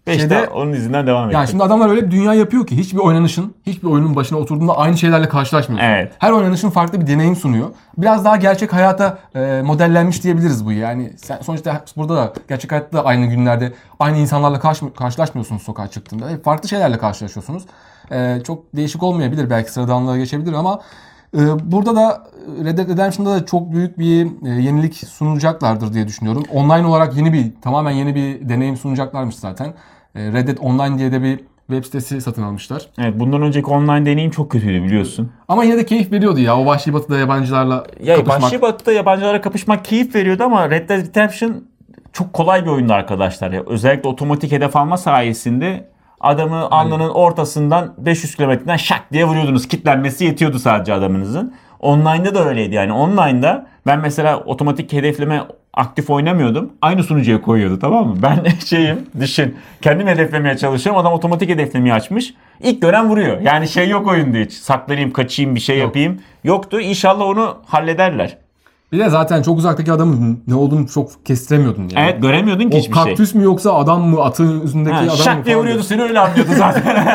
5 de onun izinden devam ediyor. Yani şimdi adamlar öyle bir dünya yapıyor ki hiçbir oyunun başına oturduğunda aynı şeylerle karşılaşmıyorsun. Evet. Her oynanışın farklı bir deneyim sunuyor. Biraz daha gerçek hayata modellenmiş diyebiliriz bu. Yani sen sonuçta burada da gerçek hayatta da aynı günlerde aynı insanlarla karşılaşmıyorsunuz sokağa çıktığında. Hep farklı şeylerle karşılaşıyorsunuz. Çok değişik olmayabilir, belki sıradanlığa geçebilir ama burada da Red Dead Redemption'da da çok büyük bir yenilik sunacaklardır diye düşünüyorum. Online olarak tamamen yeni bir deneyim sunacaklarmış zaten. Red Dead Online diye de bir web sitesi satın almışlar. Evet, bundan önceki online deneyim çok kötüydü biliyorsun. Ama yine de keyif veriyordu ya. O Vahşi Batı'da yabancılarla kapışmak. Vahşi Batı'da yabancılara kapışmak keyif veriyordu ama Red Dead Redemption çok kolay bir oyundu arkadaşlar. Ya. Özellikle otomatik hedef alma sayesinde adamı alnının ortasından 500 kilometreden şak diye vuruyordunuz. Kitlenmesi yetiyordu sadece adamınızın. Online'da da öyleydi yani. Online'da ben mesela otomatik hedefleme aktif oynamıyordum. Aynı sunucuya koyuyordu, tamam mı? Ben düşün. Kendim hedeflemeye çalışıyorum. Adam otomatik hedeflemeyi açmış. İlk gören vuruyor. Yani yok oyunda hiç. Saklanayım, kaçayım, bir şey yapayım. Yoktu. İnşallah onu hallederler. Bir de zaten çok uzaktaki adamın ne olduğunu çok kestiremiyordun yani. Evet, göremiyordun ki hiçbir şey. O kaktüs mü yoksa adam mı, atın üstündeki adam mı? Şak diye vuruyordu, seni öyle anlıyordu zaten.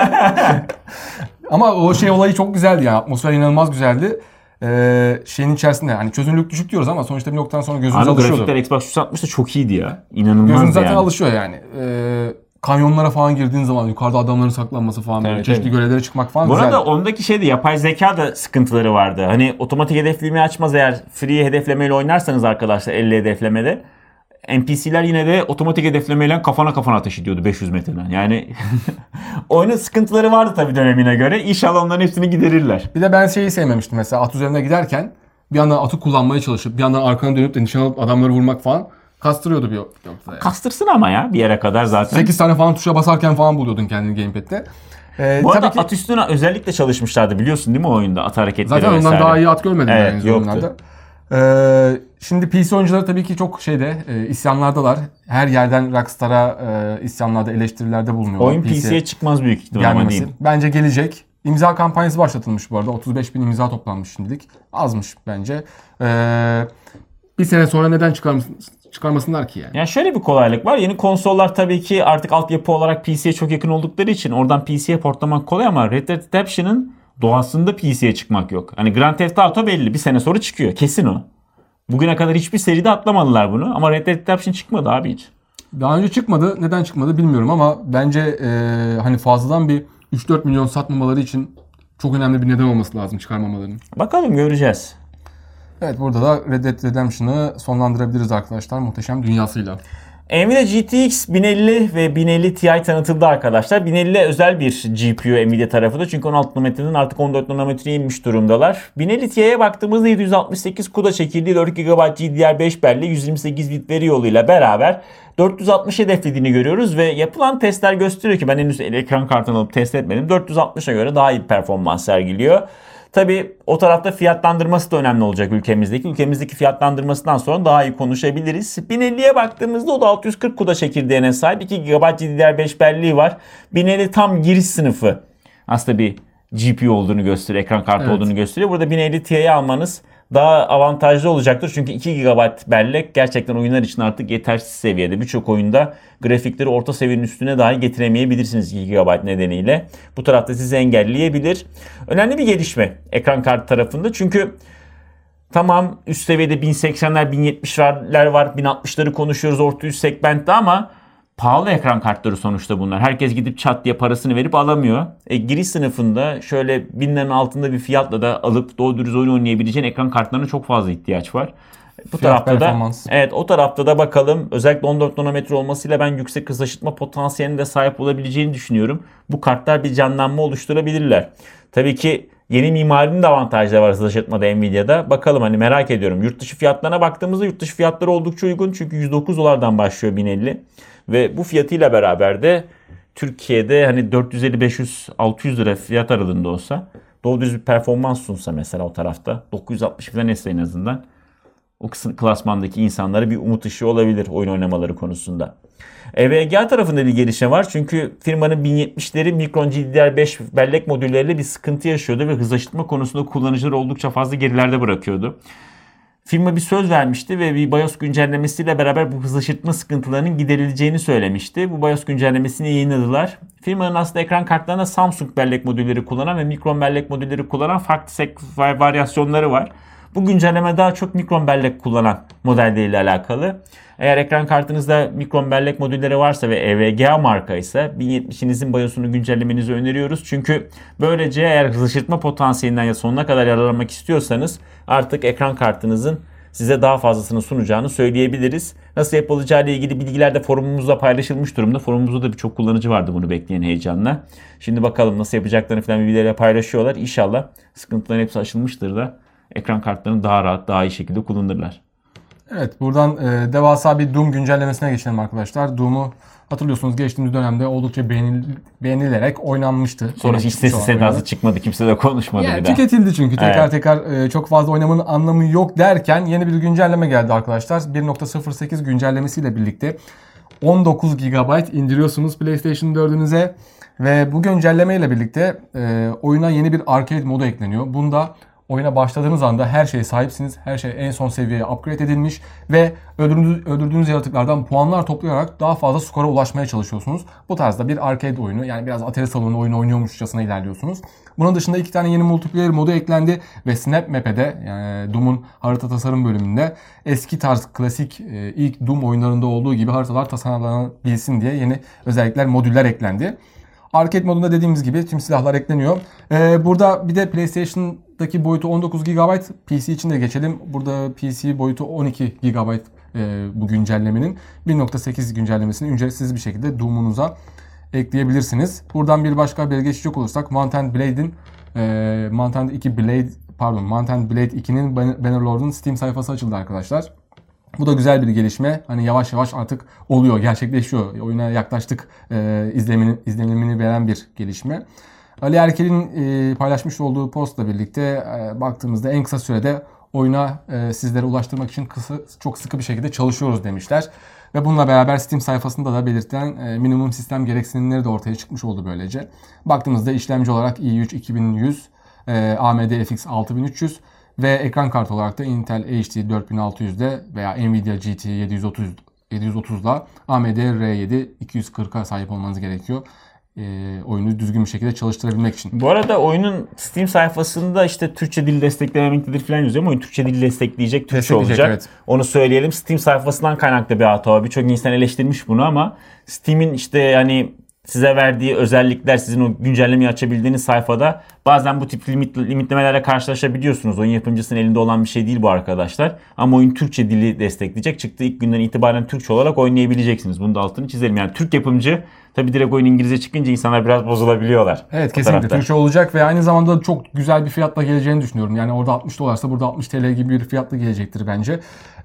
Ama o olayı çok güzeldi yani. Atmosfer inanılmaz güzeldi. Şeyin içerisinde hani çözünürlük düşük diyoruz ama sonuçta bir noktadan sonra gözünüz alışıyordu. Grafikler Xbox 360'da çok iyiydi ya. İnanılmaz gözünüz zaten yani. alışıyor yani. Kanyonlara falan girdiğin zaman yukarıda adamların saklanması falan böyle. Çeşitli görevlere çıkmak falan güzel. Bu arada ondaki yapay zeka da sıkıntıları vardı. Hani otomatik hedeflemeyi açmaz eğer free hedeflemeyle oynarsanız arkadaşlar 50 hedeflemede. NPC'ler yine de otomatik hedeflemeyle kafana ateş ediyordu 500 metreden. Yani oyunun sıkıntıları vardı tabii dönemine göre. İnşallah onların hepsini giderirler. Bir de ben sevmemiştim mesela at üzerine giderken bir yandan atı kullanmaya çalışıp bir yandan arkana dönüp de nişan alıp adamları vurmak falan kastırıyordu bir noktada yani. Kastırsın ama ya bir yere kadar zaten. 8 tane falan tuşa basarken falan buluyordun kendini gamepad'de. Bu arada at üstüne özellikle çalışmışlardı biliyorsun değil mi o oyunda at hareketleri zaten vesaire. ondan daha iyi at görmedim evet, yani zamanlarda. Şimdi PC oyuncuları tabii ki çok isyanlardalar. Her yerden Rockstar'a isyanlarda, eleştirilerde bulunuyorlar. Oyun PC'ye çıkmaz büyük ihtimalle değil. Bence gelecek. İmza kampanyası başlatılmış bu arada. 35.000 imza toplanmış şimdilik. Azmış bence. Bir sene sonra neden çıkarmasınlar ki yani? Yani şöyle bir kolaylık var. Yeni konsollar tabii ki artık altyapı olarak PC'ye çok yakın oldukları için oradan PC'ye portlamak kolay ama Red Dead Redemption'ın doğasında PC'ye çıkmak yok. Hani Grand Theft Auto belli. Bir sene sonra çıkıyor. Kesin o. Bugüne kadar hiçbir seride atlamadılar bunu. Ama Red Dead Redemption çıkmadı abi hiç. Daha önce çıkmadı. Neden çıkmadı bilmiyorum ama bence hani fazladan bir 3-4 milyon satmamaları için çok önemli bir neden olması lazım çıkarmamalarının. Bakalım göreceğiz. Evet, burada da Red Dead Redemption'ı sonlandırabiliriz arkadaşlar muhteşem dünyasıyla. Nvidia GTX 1050 ve 1050 Ti tanıtıldı arkadaşlar. 1050 özel bir GPU Nvidia tarafında çünkü 16 nanometreden artık 14 nanometreye inmiş durumdalar. 1050 Ti'ye baktığımızda 768 CUDA çekirdeği 4 GB GDDR5 belli 128 bit veri yoluyla beraber 460 hedeflediğini görüyoruz ve yapılan testler gösteriyor ki ben henüz ekran kartını alıp test etmedim. 460'a göre daha iyi bir performans sergiliyor. Tabii o tarafta fiyatlandırması da önemli olacak ülkemizdeki. Ülkemizdeki fiyatlandırmasından sonra daha iyi konuşabiliriz. 1050'ye baktığımızda o da 640 CUDA çekirdeğine sahip. 2 GB GDDR5 belleği var. 1050 tam giriş sınıfı. Aslında bir GPU olduğunu gösteriyor, ekran kartı olduğunu gösteriyor. Burada 1050 Ti'yi almanız daha avantajlı olacaktır. Çünkü 2 GB bellek gerçekten oyunlar için artık yetersiz seviyede. Birçok oyunda grafikleri orta seviyenin üstüne dahi getiremeyebilirsiniz 2 GB nedeniyle. Bu tarafta sizi engelleyebilir. Önemli bir gelişme ekran kartı tarafında. Çünkü tamam üst seviyede 1080'ler, 1070'ler var. 1060'ları konuşuyoruz orta üst segmentte ama pahalı ekran kartları sonuçta bunlar. Herkes gidip çat diye parasını verip alamıyor. Giriş sınıfında şöyle 1000 liranın altında bir fiyatla da alıp doğru dürüst oyun oynayabileceğin ekran kartlarına çok fazla ihtiyaç var. Bu tarafta da o tarafta da bakalım özellikle 14 nanometre olmasıyla ben yüksek hız taşıtma potansiyeline de sahip olabileceğini düşünüyorum. Bu kartlar bir canlanma oluşturabilirler. Tabii ki yeni mimarinin de avantajları var hız taşıtmada Nvidia'da. Bakalım hani merak ediyorum. Yurt dışı fiyatlarına baktığımızda yurt dışı fiyatları oldukça uygun. Çünkü 109 dolardan başlıyor 1050. Ve bu fiyatıyla beraber de Türkiye'de hani 450, 500, 600 lira fiyat aralığında olsa doğru düz bir performans sunsa mesela o tarafta 960 falan etse en azından o klasmandaki insanlara bir umut ışığı olabilir oyun oynamaları konusunda. VGA tarafında bir gelişme var. Çünkü firmanın 1070'leri Micron GDDR5 bellek modülleriyle bir sıkıntı yaşıyordu ve hız aşıtma konusunda kullanıcıları oldukça fazla gerilerde bırakıyordu. Firma bir söz vermişti ve bir BIOS güncellemesiyle beraber bu hızlaştırma sıkıntılarının giderileceğini söylemişti. Bu BIOS güncellemesini yayınladılar. Firmanın aslında ekran kartlarında Samsung bellek modülleri kullanan ve mikron bellek modülleri kullanan farklı varyasyonları var. Bu güncelleme daha çok mikron bellek kullanan modelleriyle alakalı. Eğer ekran kartınızda mikron bellek modülleri varsa ve EVGA marka ise 1070'inizin BIOS'unu güncellemenizi öneriyoruz. Çünkü böylece eğer hızlaştırma potansiyelinden ya sonuna kadar yararlanmak istiyorsanız artık ekran kartınızın size daha fazlasını sunacağını söyleyebiliriz. Nasıl yapılacağı ile ilgili bilgiler de forumumuzda paylaşılmış durumda. Forumumuzda da birçok kullanıcı vardı bunu bekleyen heyecanla. Şimdi bakalım nasıl yapacaklarını falan bilgileri paylaşıyorlar. İnşallah sıkıntıların hepsi aşılmıştır da ekran kartlarını daha rahat, daha iyi şekilde kullanırlar. Evet, buradan devasa bir Doom güncellemesine geçelim arkadaşlar. Doom'u hatırlıyorsunuz geçtiğimiz dönemde oldukça beğenilerek oynanmıştı. Sonra hiç sesi sedası çıkmadı. Kimse de konuşmadı yani bir daha. Tüketildi çünkü. Tekrar çok fazla oynamanın anlamı yok derken yeni bir güncelleme geldi arkadaşlar. 1.08 güncellemesiyle birlikte 19 GB indiriyorsunuz PlayStation 4'ünüze. Ve bu güncelleme ile birlikte oyuna yeni bir arcade modu ekleniyor. Bunda oyuna başladığınız anda her şeye sahipsiniz. Her şey en son seviyeye upgrade edilmiş ve öldürdüğünüz yaratıklardan puanlar toplayarak daha fazla skora ulaşmaya çalışıyorsunuz. Bu tarzda bir arcade oyunu, yani biraz Atari salonu oyunu oynuyormuşçasına ilerliyorsunuz. Bunun dışında 2 tane yeni multiplayer modu eklendi ve Snap Map'e yani Doom'un harita tasarım bölümünde eski tarz klasik ilk Doom oyunlarında olduğu gibi haritalar tasarlanabilsin diye yeni özellikler, modüller eklendi. Arcade modunda dediğimiz gibi tüm silahlar ekleniyor. Burada bir de PlayStation'daki boyutu 19 GB. PC için de geçelim. Burada PC boyutu 12 GB bu güncellemenin. 1.8 güncellemesini ücretsiz bir şekilde Doom'unuza ekleyebilirsiniz. Buradan bir başka habere geçecek olursak Mount & Blade'in Mount & Blade 2'nin Bannerlord'un Steam sayfası açıldı arkadaşlar. Bu da güzel bir gelişme. Hani yavaş yavaş artık oluyor, gerçekleşiyor. Oyuna yaklaştık izlenimini veren bir gelişme. Ali Erkel'in paylaşmış olduğu postla birlikte baktığımızda en kısa sürede oyuna sizlere ulaştırmak için çok sıkı bir şekilde çalışıyoruz demişler. Ve bununla beraber Steam sayfasında da belirtilen minimum sistem gereksinimleri de ortaya çıkmış oldu böylece. Baktığımızda işlemci olarak i3 2100, AMD FX 6300 ve ekran kartı olarak da Intel HD 4600'de veya Nvidia GT 730'la AMD R7 240'a sahip olmanız gerekiyor. Oyunu düzgün bir şekilde çalıştırabilmek için. Bu arada oyunun Steam sayfasında işte Türkçe dil desteklememektedir falan yazıyor ama oyun Türkçe dil destekleyecek, Türkçe olacak. Evet. Onu söyleyelim. Steam sayfasından kaynaklı bir hata var. Birçok insan eleştirmiş bunu ama Steam'in işte hani size verdiği özellikler, sizin o güncellemeyi açabildiğiniz sayfada bazen bu tip limitlemelerle karşılaşabiliyorsunuz. Oyun yapımcısının elinde olan bir şey değil bu arkadaşlar. Ama oyun Türkçe dili destekleyecek. Çıktığı ilk günden itibaren Türkçe olarak oynayabileceksiniz. Bunu da altını çizelim. Yani Türk yapımcı, tabii direkt oyun İngilizce çıkınca insanlar biraz bozulabiliyorlar. Evet, kesinlikle Türkçe olacak ve aynı zamanda çok güzel bir fiyatla geleceğini düşünüyorum. Yani orada 60 dolarsa burada 60 TL gibi bir fiyatla gelecektir bence.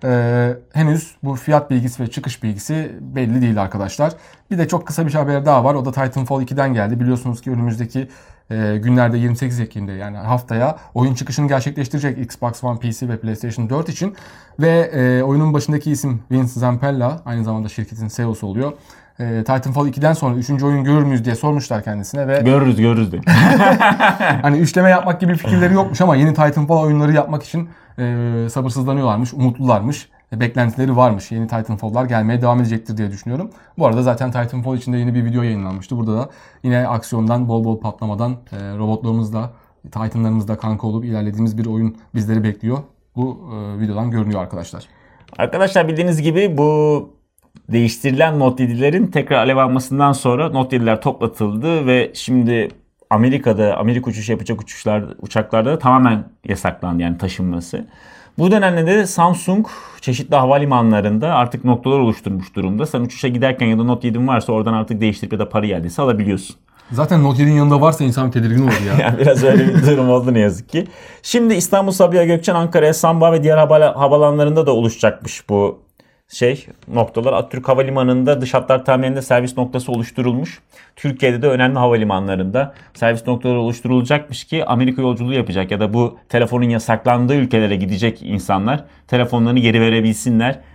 Henüz bu fiyat bilgisi ve çıkış bilgisi belli değil arkadaşlar. Bir de çok kısa bir haber daha var. O da Titanfall 2'den geldi. Biliyorsunuz ki önümüzdeki günlerde 28 Ekim'de yani haftaya oyun çıkışını gerçekleştirecek Xbox One, PC ve PlayStation 4 için. Ve oyunun başındaki isim Vince Zampella, aynı zamanda şirketin CEO'su oluyor. Titanfall 2'den sonra 3. oyun görür müyüz diye sormuşlar kendisine ve görürüz diye. Hani üçleme yapmak gibi fikirleri yokmuş ama yeni Titanfall oyunları yapmak için sabırsızlanıyorlarmış, umutlularmış. Beklentileri varmış. Yeni Titanfall'lar gelmeye devam edecektir diye düşünüyorum. Bu arada zaten Titanfall için de yeni bir video yayınlanmıştı. Burada da yine aksiyondan, bol bol patlamadan robotlarımızla, Titan'larımızla kanka olup ilerlediğimiz bir oyun bizleri bekliyor. Bu videodan görünüyor arkadaşlar. Arkadaşlar bildiğiniz gibi bu değiştirilen Note 7'lerin tekrar alev almasından sonra Note 7'ler toplatıldı ve şimdi Amerika uçuşu yapacak uçaklarda da tamamen yasaklandı, yani taşınması. Bu dönemde de Samsung çeşitli havalimanlarında artık noktalar oluşturmuş durumda. Sen uçuşa giderken ya da Note 7'in varsa oradan artık değiştirip ya da para iadesi alabiliyorsun. Zaten Note 7'nin yanında varsa insan tedirgin olur ya. Yani biraz öyle bir durum oldu ne yazık ki. Şimdi İstanbul Sabiha Gökçen, Ankara Samba ve diğer havalanlarında da oluşacakmış bu noktalar. Atatürk Havalimanı'nda dış hatlar tahmininde servis noktası oluşturulmuş. Türkiye'de de önemli havalimanlarında servis noktaları oluşturulacakmış ki Amerika yolculuğu yapacak ya da bu telefonun yasaklandığı ülkelere gidecek insanlar telefonlarını geri verebilsinler.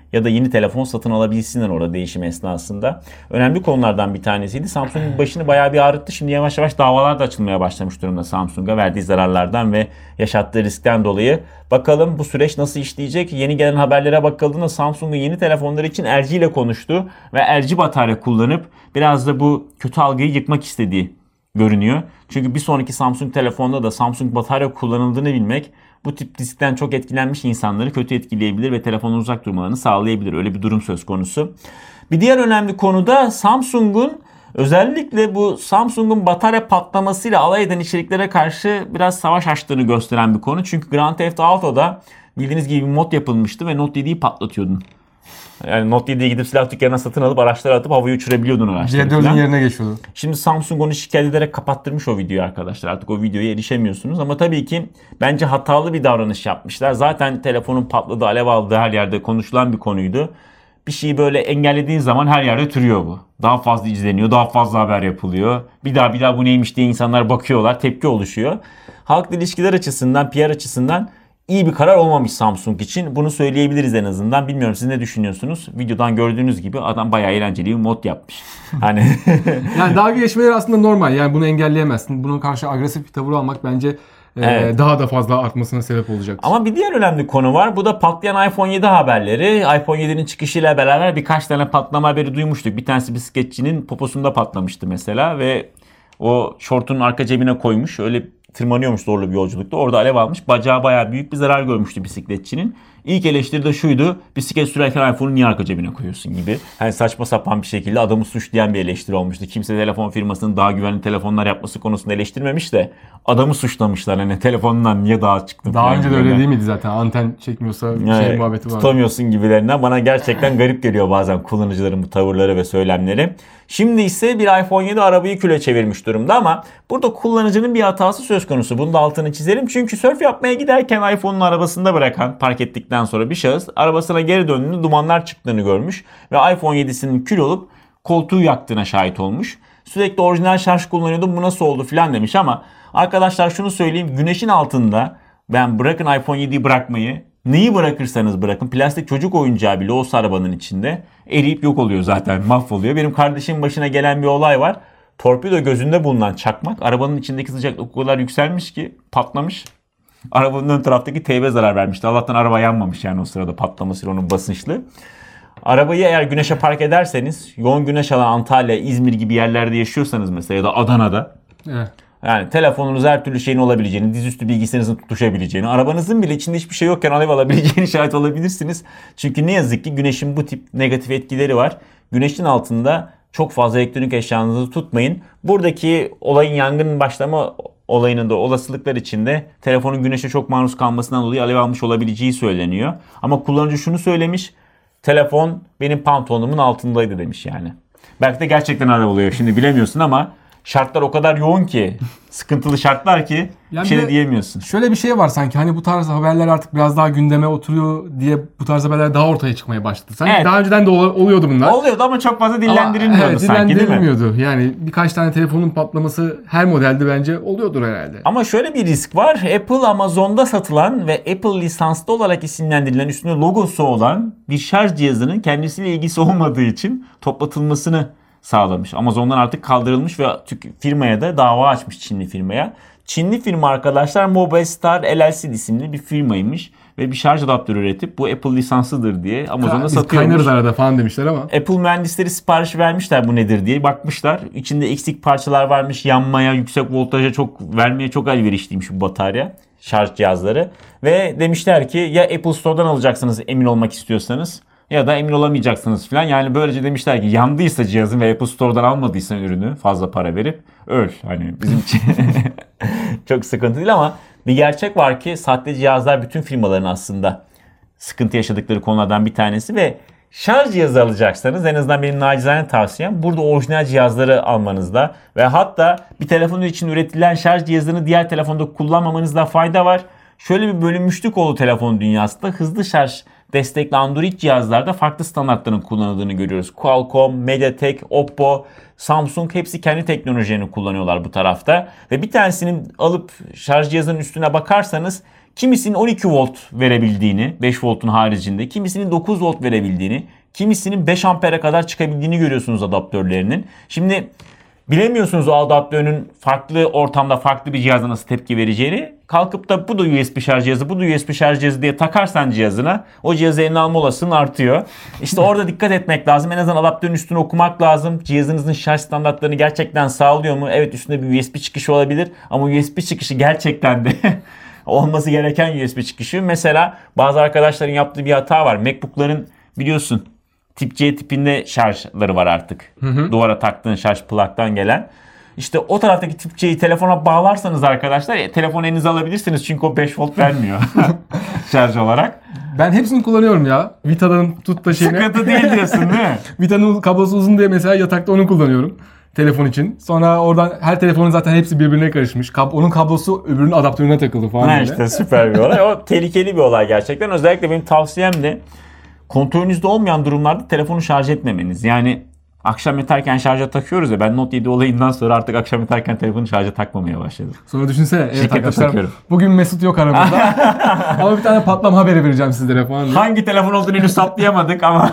ya da yeni telefon satın alabilsinler orada değişim esnasında. Önemli konulardan bir tanesiydi. Samsung'un başını bayağı bir ağrıttı. Şimdi yavaş yavaş davalar da açılmaya başlamış durumda Samsung'a verdiği zararlardan ve yaşattığı riskten dolayı. Bakalım bu süreç nasıl işleyecek? Yeni gelen haberlere bakıldığında Samsung'un yeni telefonları için LG ile konuştu ve LG batarya kullanıp biraz da bu kötü algıyı yıkmak istediği görünüyor. Çünkü bir sonraki Samsung telefonda da Samsung batarya kullanıldığını bilmek bu tip riskten çok etkilenmiş insanları kötü etkileyebilir ve telefonun uzak durmalarını sağlayabilir. Öyle bir durum söz konusu. Bir diğer önemli konu da Samsung'un özellikle bu Samsung'un batarya patlamasıyla alay eden içeriklere karşı biraz savaş açtığını gösteren bir konu. Çünkü Grand Theft Auto'da bildiğiniz gibi bir mod yapılmıştı ve Note 7'yi patlatıyordun. Yani Note 7'yi gidip silah dükkanına satın alıp araçlara atıp havayı uçurabiliyordun araçları. C4'ün yerine geçiyordu. Şimdi Samsung onu şikayet ederek kapattırmış o videoyu arkadaşlar. Artık o videoya erişemiyorsunuz. Ama tabii ki bence hatalı bir davranış yapmışlar. Zaten telefonun patladığı, alev aldığı her yerde konuşulan bir konuydu. Bir şeyi böyle engellediğin zaman her yerde türüyor bu. Daha fazla izleniyor, daha fazla haber yapılıyor. Bir daha bu neymiş diye insanlar bakıyorlar, tepki oluşuyor. Halkla ilişkiler açısından, PR açısından iyi bir karar olmamış Samsung için. Bunu söyleyebiliriz en azından. Bilmiyorum siz ne düşünüyorsunuz? Videodan gördüğünüz gibi adam bayağı eğlenceli bir mod yapmış. Hani yani dalga geçmeleri aslında normal. Yani bunu engelleyemezsin. Buna karşı agresif bir tavır almak bence daha da fazla artmasına sebep olacak. Ama bir diğer önemli konu var. Bu da patlayan iPhone 7 haberleri. iPhone 7'nin çıkışıyla beraber birkaç tane patlama haberi duymuştuk. Bir tanesi bisikletçinin poposunda patlamıştı mesela ve o şortunun arka cebine koymuş. Öyle tırmanıyormuş zorlu bir yolculukta. Orada alev almış. Bacağı bayağı büyük bir zarar görmüştü bisikletçinin. İlk eleştiri de şuydu. Bisiklet sürerken iPhone'u niye arka cebine koyuyorsun gibi. Hani saçma sapan bir şekilde adamı suçlayan bir eleştiri olmuştu. Kimse telefon firmasının daha güvenli telefonlar yapması konusunda eleştirmemiş de adamı suçlamışlar. Hani telefonundan niye daha çıktın? Daha önce de öyle değil miydi zaten? Anten çekmiyorsa muhabbeti var. Tutamıyorsun gibilerinden. Bana gerçekten garip geliyor bazen kullanıcıların bu tavırları ve söylemleri. Şimdi ise bir iPhone 7 arabayı küle çevirmiş durumda ama burada kullanıcının bir hatası söz konusu. Bunu da altını çizelim. Çünkü surf yapmaya giderken iPhone'un arabasında bırakan park ettikten sonra bir şahıs arabasına geri döndüğünde dumanlar çıktığını görmüş ve iPhone 7'sinin kül olup koltuğu yaktığına şahit olmuş. Sürekli orijinal şarj kullanıyordum bu nasıl oldu filan demiş ama arkadaşlar şunu söyleyeyim, güneşin altında ben bırakın iPhone 7'yi bırakmayı, neyi bırakırsanız bırakın, plastik çocuk oyuncağı bile olsa arabanın içinde eriyip yok oluyor zaten, mahvoluyor. Benim kardeşimin başına gelen bir olay var. Torpido gözünde bulunan çakmak arabanın içindeki sıcaklık o kadar yükselmiş ki patlamış. Arabanın ön taraftaki teybe zarar vermişti. Allah'tan araba yanmamış yani o sırada patlaması onun basınçlı. Arabayı eğer güneşe park ederseniz, yoğun güneş alan Antalya, İzmir gibi yerlerde yaşıyorsanız mesela ya da Adana'da. Evet. Yani telefonunuz her türlü şeyin olabileceğini, dizüstü bilgisayarınızın tutuşabileceğini, arabanızın bile içinde hiçbir şey yokken alev alabileceğini şahit olabilirsiniz. Çünkü ne yazık ki güneşin bu tip negatif etkileri var. Güneşin altında çok fazla elektronik eşyanızı tutmayın. Buradaki olayın yangının başlama olayının da olasılıklar içinde telefonun güneşe çok maruz kalmasından dolayı alev almış olabileceği söyleniyor. Ama kullanıcı şunu söylemiş. Telefon benim pantolonumun altındaydı demiş yani. Belki de gerçekten alev oluyor. Şimdi bilemiyorsun ama şartlar o kadar yoğun ki, sıkıntılı şartlar ki yani bir şey de diyemiyorsun. Şöyle bir şey var sanki hani bu tarz haberler artık biraz daha gündeme oturuyor diye bu tarz haberler daha ortaya çıkmaya başladı. Sanki Evet. daha önceden de oluyordu bunlar. Oluyordu ama çok fazla dillendirilmiyordu evet, sanki değil mi? dillendirilmiyordu. Yani birkaç tane telefonun patlaması her modelde bence oluyordur herhalde. Ama şöyle bir risk var. Apple Amazon'da satılan ve Apple lisanslı olarak isimlendirilen üstünde logosu olan bir şarj cihazının kendisiyle ilgisi olmadığı için toplatılmasını sağlamış. Amazon'dan artık kaldırılmış ve firmaya da dava açmış, Çinli firmaya. Çinli firma arkadaşlar Mobistar LLC isimli bir firmaymış ve bir şarj adaptörü üretip bu Apple lisanslıdır diye Amazon'da satıyormuş. Kaynarız arada falan demişler ama. Apple mühendisleri sipariş vermişler bu nedir diye, bakmışlar. İçinde eksik parçalar varmış, yanmaya, yüksek voltaja vermeye çok elverişliymiş bu batarya, şarj cihazları. Ve demişler ki ya Apple Store'dan alacaksınız emin olmak istiyorsanız ya da emin olamayacaksınız falan. Yani böylece demişler ki yandıysa cihazın ve Apple Store'dan almadıysan ürünü fazla para verip öl. Hani bizim için çok sıkıntı değil ama bir gerçek var ki sahte cihazlar bütün firmaların aslında sıkıntı yaşadıkları konulardan bir tanesi ve şarj cihazı alacaksanız en azından benim nacizane tavsiyem burada orijinal cihazları almanızda ve hatta bir telefonun için üretilen şarj cihazını diğer telefonda kullanmamanızda fayda var. Şöyle bir bölünmüşlük oldu telefon dünyasında. Hızlı şarj destekli Android cihazlarda farklı standartların kullanıldığını görüyoruz. Qualcomm, MediaTek, Oppo, Samsung hepsi kendi teknolojilerini kullanıyorlar bu tarafta. Ve bir tanesini alıp şarj cihazının üstüne bakarsanız kimisinin 12 volt verebildiğini, 5 voltun haricinde, kimisinin 9 volt verebildiğini, kimisinin 5 ampere kadar çıkabildiğini görüyorsunuz adaptörlerinin. Şimdi bilemiyorsunuz o adaptörün farklı ortamda farklı bir cihaza nasıl tepki vereceğini. Kalkıp da bu da USB şarj cihazı, bu da USB şarj cihazı diye takarsan cihazına o cihazı eline alma olasılığın artıyor. İşte orada dikkat etmek lazım. En azından adaptörün üstünü okumak lazım. Cihazınızın şarj standartlarını gerçekten sağlıyor mu? Evet, üstünde bir USB çıkışı olabilir ama USB çıkışı gerçekten de olması gereken USB çıkışı. Mesela bazı arkadaşların yaptığı bir hata var. MacBook'ların biliyorsun Tip C tipinde şarjları var artık. Duvara taktığın şarj plaktan gelen. İşte o taraftaki Tip C'yi telefona bağlarsanız arkadaşlar telefonu elinize alabilirsiniz. Çünkü o 5 volt vermiyor şarj olarak. Ben hepsini kullanıyorum ya. Vita'dan tut da şeyine. Sıkıntı değil diyorsun değil mi? Vita'nın kablosu uzun diye mesela yatakta onu kullanıyorum. Telefon için. Sonra oradan her telefonun zaten hepsi birbirine karışmış. Onun kablosu öbürünün adaptörüne takıldı falan böyle. İşte süper bir olay. O tehlikeli bir olay gerçekten. Özellikle benim tavsiyem de kontrolünüzde olmayan durumlarda telefonu şarj etmemeniz. Yani akşam yatarken şarja takıyoruz ya, ben Note 7 olayından sonra artık akşam yatarken telefonu şarja takmamaya başladım. Sonra düşünsene. Evet Şirkete arkadaşlar takıyorum. bugün Mesut yok aramızda. Ama bir tane patlama haberi vereceğim sizlere falan diye. Hangi telefon olduğunu henüz saptayamadık ama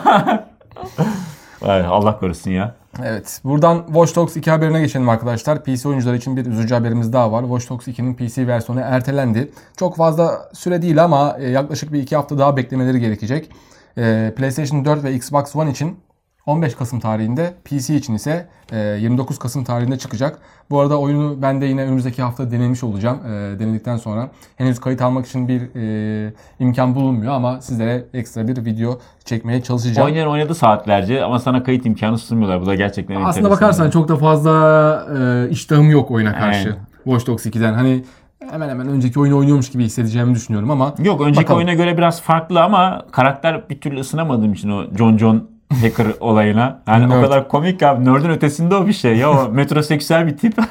Ay, Allah korusun ya. Evet. Buradan Watch Dogs 2 haberine geçelim arkadaşlar. PC oyuncular için bir üzücü haberimiz daha var. Watch Dogs 2'nin PC versiyonu ertelendi. Çok fazla süre değil ama yaklaşık bir 2 hafta daha beklemeleri gerekecek. PlayStation 4 ve Xbox One için 15 Kasım tarihinde, PC için ise 29 Kasım tarihinde çıkacak. Bu arada oyunu ben de yine önümüzdeki hafta denemiş olacağım. Denedikten sonra henüz kayıt almak için bir imkan bulunmuyor ama sizlere ekstra bir video çekmeye çalışacağım. Oynayan oynadı saatlerce ama sana kayıt imkanı sunmuyorlar. Bu da gerçekten enteresan. Aslında bakarsan çok da fazla iştahım yok oyuna karşı. Aynen. Watch Dogs 2'den hani hemen hemen önceki oyunu oynuyormuş gibi hissedeceğimi düşünüyorum ama Yok, önceki bakalım. oyuna göre biraz farklı ama karakter bir türlü ısınamadığım için o John hacker olayına. Yani Nerd. o kadar komik abi. Nerd'ün ötesinde o bir şey. Ya o metroseksüel bir tip.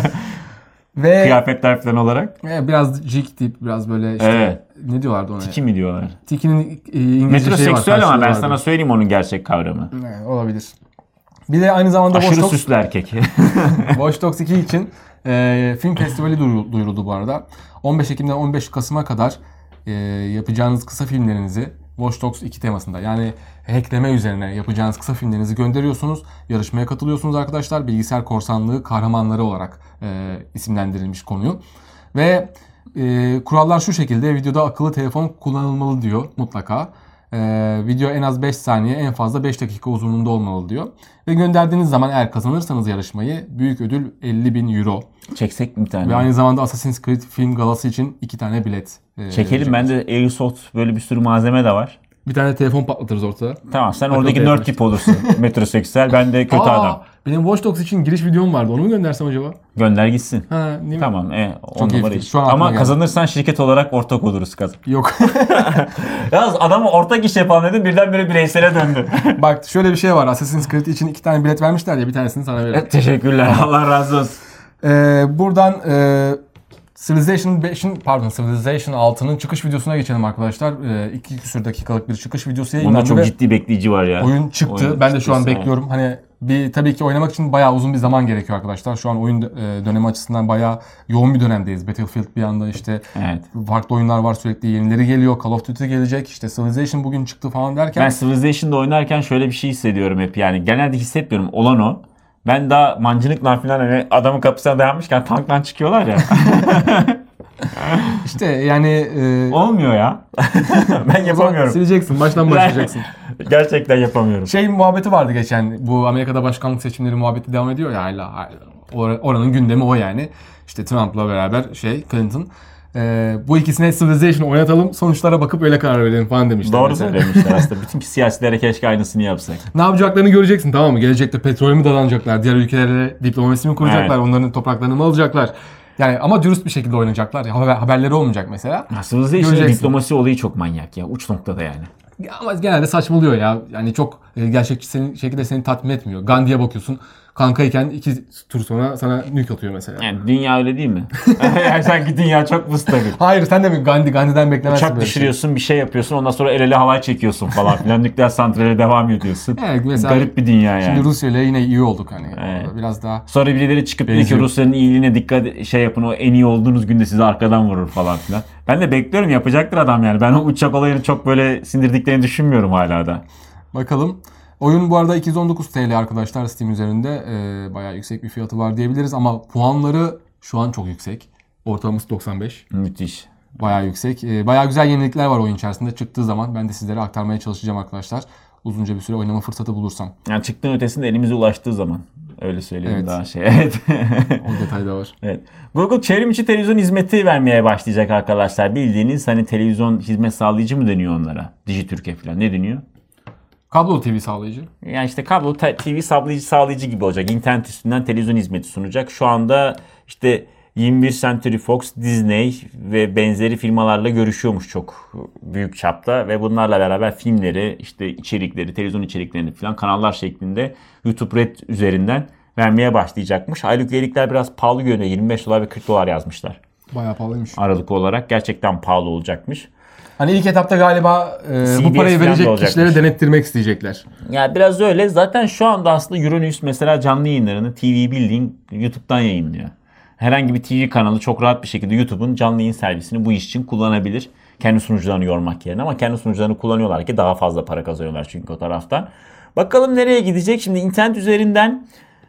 Ve Kıyafetler falan olarak. biraz jig tip, biraz böyle işte Evet. ne diyorlardı ona? Tiki mi diyorlar? Tiki'nin İngilizce şeyi var. Metroseksüel ama karşılığı ben vardı. sana söyleyeyim onun gerçek kavramı. Olabilir. Bir de aynı zamanda Aşırı Watch Dogs, süslü erkek. Watch Dogs 2 için film festivali duyuruldu bu arada. 15 Ekim'den 15 Kasım'a kadar yapacağınız kısa filmlerinizi Watch Dogs 2 temasında, yani hackleme üzerine yapacağınız kısa filmlerinizi gönderiyorsunuz. Yarışmaya katılıyorsunuz arkadaşlar. Bilgisayar korsanlığı kahramanları olarak isimlendirilmiş konuyu. Ve kurallar şu şekilde: videoda akıllı telefon kullanılmalı diyor mutlaka. Video en az 5 saniye, en fazla 5 dakika uzunluğunda olmalı diyor. Ve gönderdiğiniz zaman eğer kazanırsanız yarışmayı, büyük ödül 50.000 euro. Çeksek mi bir tane? Ve aynı zamanda Assassin's Creed film galası için 2 tane bilet. Çekelim. Bende Airsoft böyle bir sürü malzeme de var. Bir tane telefon patlatırız ortada. Tamam, sen Akıllı oradaki telefon nerd tip olursun. Metroseksüel. Ben de kötü adam. Benim Watch Dogs için giriş videom vardı. Onu mu göndersem acaba? Gönder gitsin. Ha, değil mi? Tamam. On iyi numara fikir. iş. Şu an aklıma Ama geldi. kazanırsan şirket olarak ortak oluruz kazan. Yok. Yalnız adamı ortak iş yapalım dedim, birdenbire bireysele döndü. Bak şöyle bir şey var. Assassin's Creed için 2 tane bilet vermişler ya. Bir tanesini sana verelim. Teşekkürler. Allah razı olsun. Buradan Civilization 6'nın çıkış videosuna geçelim arkadaşlar. 2 küsür dakikalık bir çıkış videosu Bunda yayınlandı çok ve ciddi bekleyici var ya. oyun çıktı. Oyun Ben de şu an çıktı, bekliyorum. Hani tabii ki oynamak için bayağı uzun bir zaman gerekiyor arkadaşlar. Şu an oyun dönemi açısından bayağı yoğun bir dönemdeyiz. Battlefield bir anda, işte Evet. farklı oyunlar var, sürekli yenileri geliyor. Call of Duty gelecek. İşte Civilization bugün çıktı falan derken. Ben Civilization'da oynarken şöyle bir şey hissediyorum hep yani. Genelde hissetmiyorum. Olan o. Ben daha mancınıkla falan hani adamın kapısına dayanmışken tanktan çıkıyorlar ya. İşte yani Olmuyor ya. Ben yapamıyorum. sileceksin. Baştan başlayacaksın. Gerçekten yapamıyorum. Şey muhabbeti vardı geçen. Bu Amerika'da başkanlık seçimleri muhabbeti devam ediyor ya hala. Oranın gündemi o yani. İşte Trump'la beraber Clinton. Bu ikisine Civilization oynatalım, sonuçlara bakıp öyle karar verelim falan demişler. Doğru mesela. söylemişler aslında. Bütün siyasilere keşke aynısını yapsak. Ne yapacaklarını göreceksin, tamam mı? Gelecekte petrolü mü dadanacaklar? Diğer ülkelere diplomasi mi kuracaklar? Evet. Onların topraklarını mı alacaklar? Yani ama dürüst bir şekilde oynayacaklar. Haberleri olmayacak mesela. Civilization'ın Göreceksin. diplomasi olayı çok manyak ya. Uç noktada yani. Ama genelde saçmalıyor ya. Yani çok gerçekçi şekilde seni tatmin etmiyor. Gandhi'ye bakıyorsun. kankayken 2 tur sonra sana nuke atıyor mesela. Yani dünya öyle değil mi? Yani sanki dünya çok mu stabil? Hayır sen de mi Gandhi'den beklemezsin Uçak böyle düşürüyorsun, bir şey yapıyorsun, ondan sonra el ele havaya çekiyorsun falan filan. Nükleer santrale devam ediyorsun. Evet, mesela garip bir dünya yani. Şimdi Rusya ile yine iyi olduk hani. Evet. Biraz daha. Sonra birileri çıkıp diyor ki benziyor. Rusya'nın iyiliğine dikkat şey yapın, o en iyi olduğunuz günde sizi arkadan vurur falan filan. Ben de bekliyorum, yapacaktır adam yani. Ben o uçak olayını çok böyle sindirdiklerini düşünmüyorum hala da. Bakalım. Oyun bu arada 219 TL arkadaşlar Steam üzerinde. Bayağı yüksek bir fiyatı var diyebiliriz ama puanları şu an çok yüksek. Ortalaması 95. Müthiş. Bayağı yüksek. Bayağı güzel yenilikler var oyun içerisinde. Çıktığı zaman ben de sizlere aktarmaya çalışacağım arkadaşlar. Uzunca bir süre oynama fırsatı bulursam. Yani çıktığın ötesinde elimize ulaştığı zaman. Öyle söyleyeyim Evet. daha şey. Evet. O detay da var. Evet. Google çevrim içi televizyon hizmeti vermeye başlayacak arkadaşlar. Bildiğiniz hani televizyon hizmet sağlayıcı mı deniyor onlara? Dijitürk'e falan. Ne deniyor? Kablolu TV sağlayıcı. Yani işte kablo TV sağlayıcı gibi olacak. İnternet üstünden televizyon hizmeti sunacak. Şu anda işte 21 Century Fox, Disney ve benzeri firmalarla görüşüyormuş çok büyük çapta ve bunlarla beraber filmleri, işte içerikleri, televizyon içeriklerini falan kanallar şeklinde YouTube Red üzerinden vermeye başlayacakmış. Aylık üyelikler biraz pahalı görünüyor. 25 dolar ve 40 dolar yazmışlar. Bayağı pahalıymış. Aralık olarak gerçekten pahalı olacakmış. Hani ilk etapta galiba bu CBS parayı falan da verecek olacakmış. kişilere denettirmek isteyecekler. Yani biraz öyle. Zaten şu anda aslında Euronews mesela canlı yayınlarını TV bildiğin YouTube'dan yayınlıyor. Herhangi bir TV kanalı çok rahat bir şekilde YouTube'un canlı yayın servisini bu iş için kullanabilir. Kendi sunucularını yormak yerine, ama kendi sunucularını kullanıyorlar ki daha fazla para kazanıyorlar çünkü o taraftan. Bakalım nereye gidecek? Şimdi internet üzerinden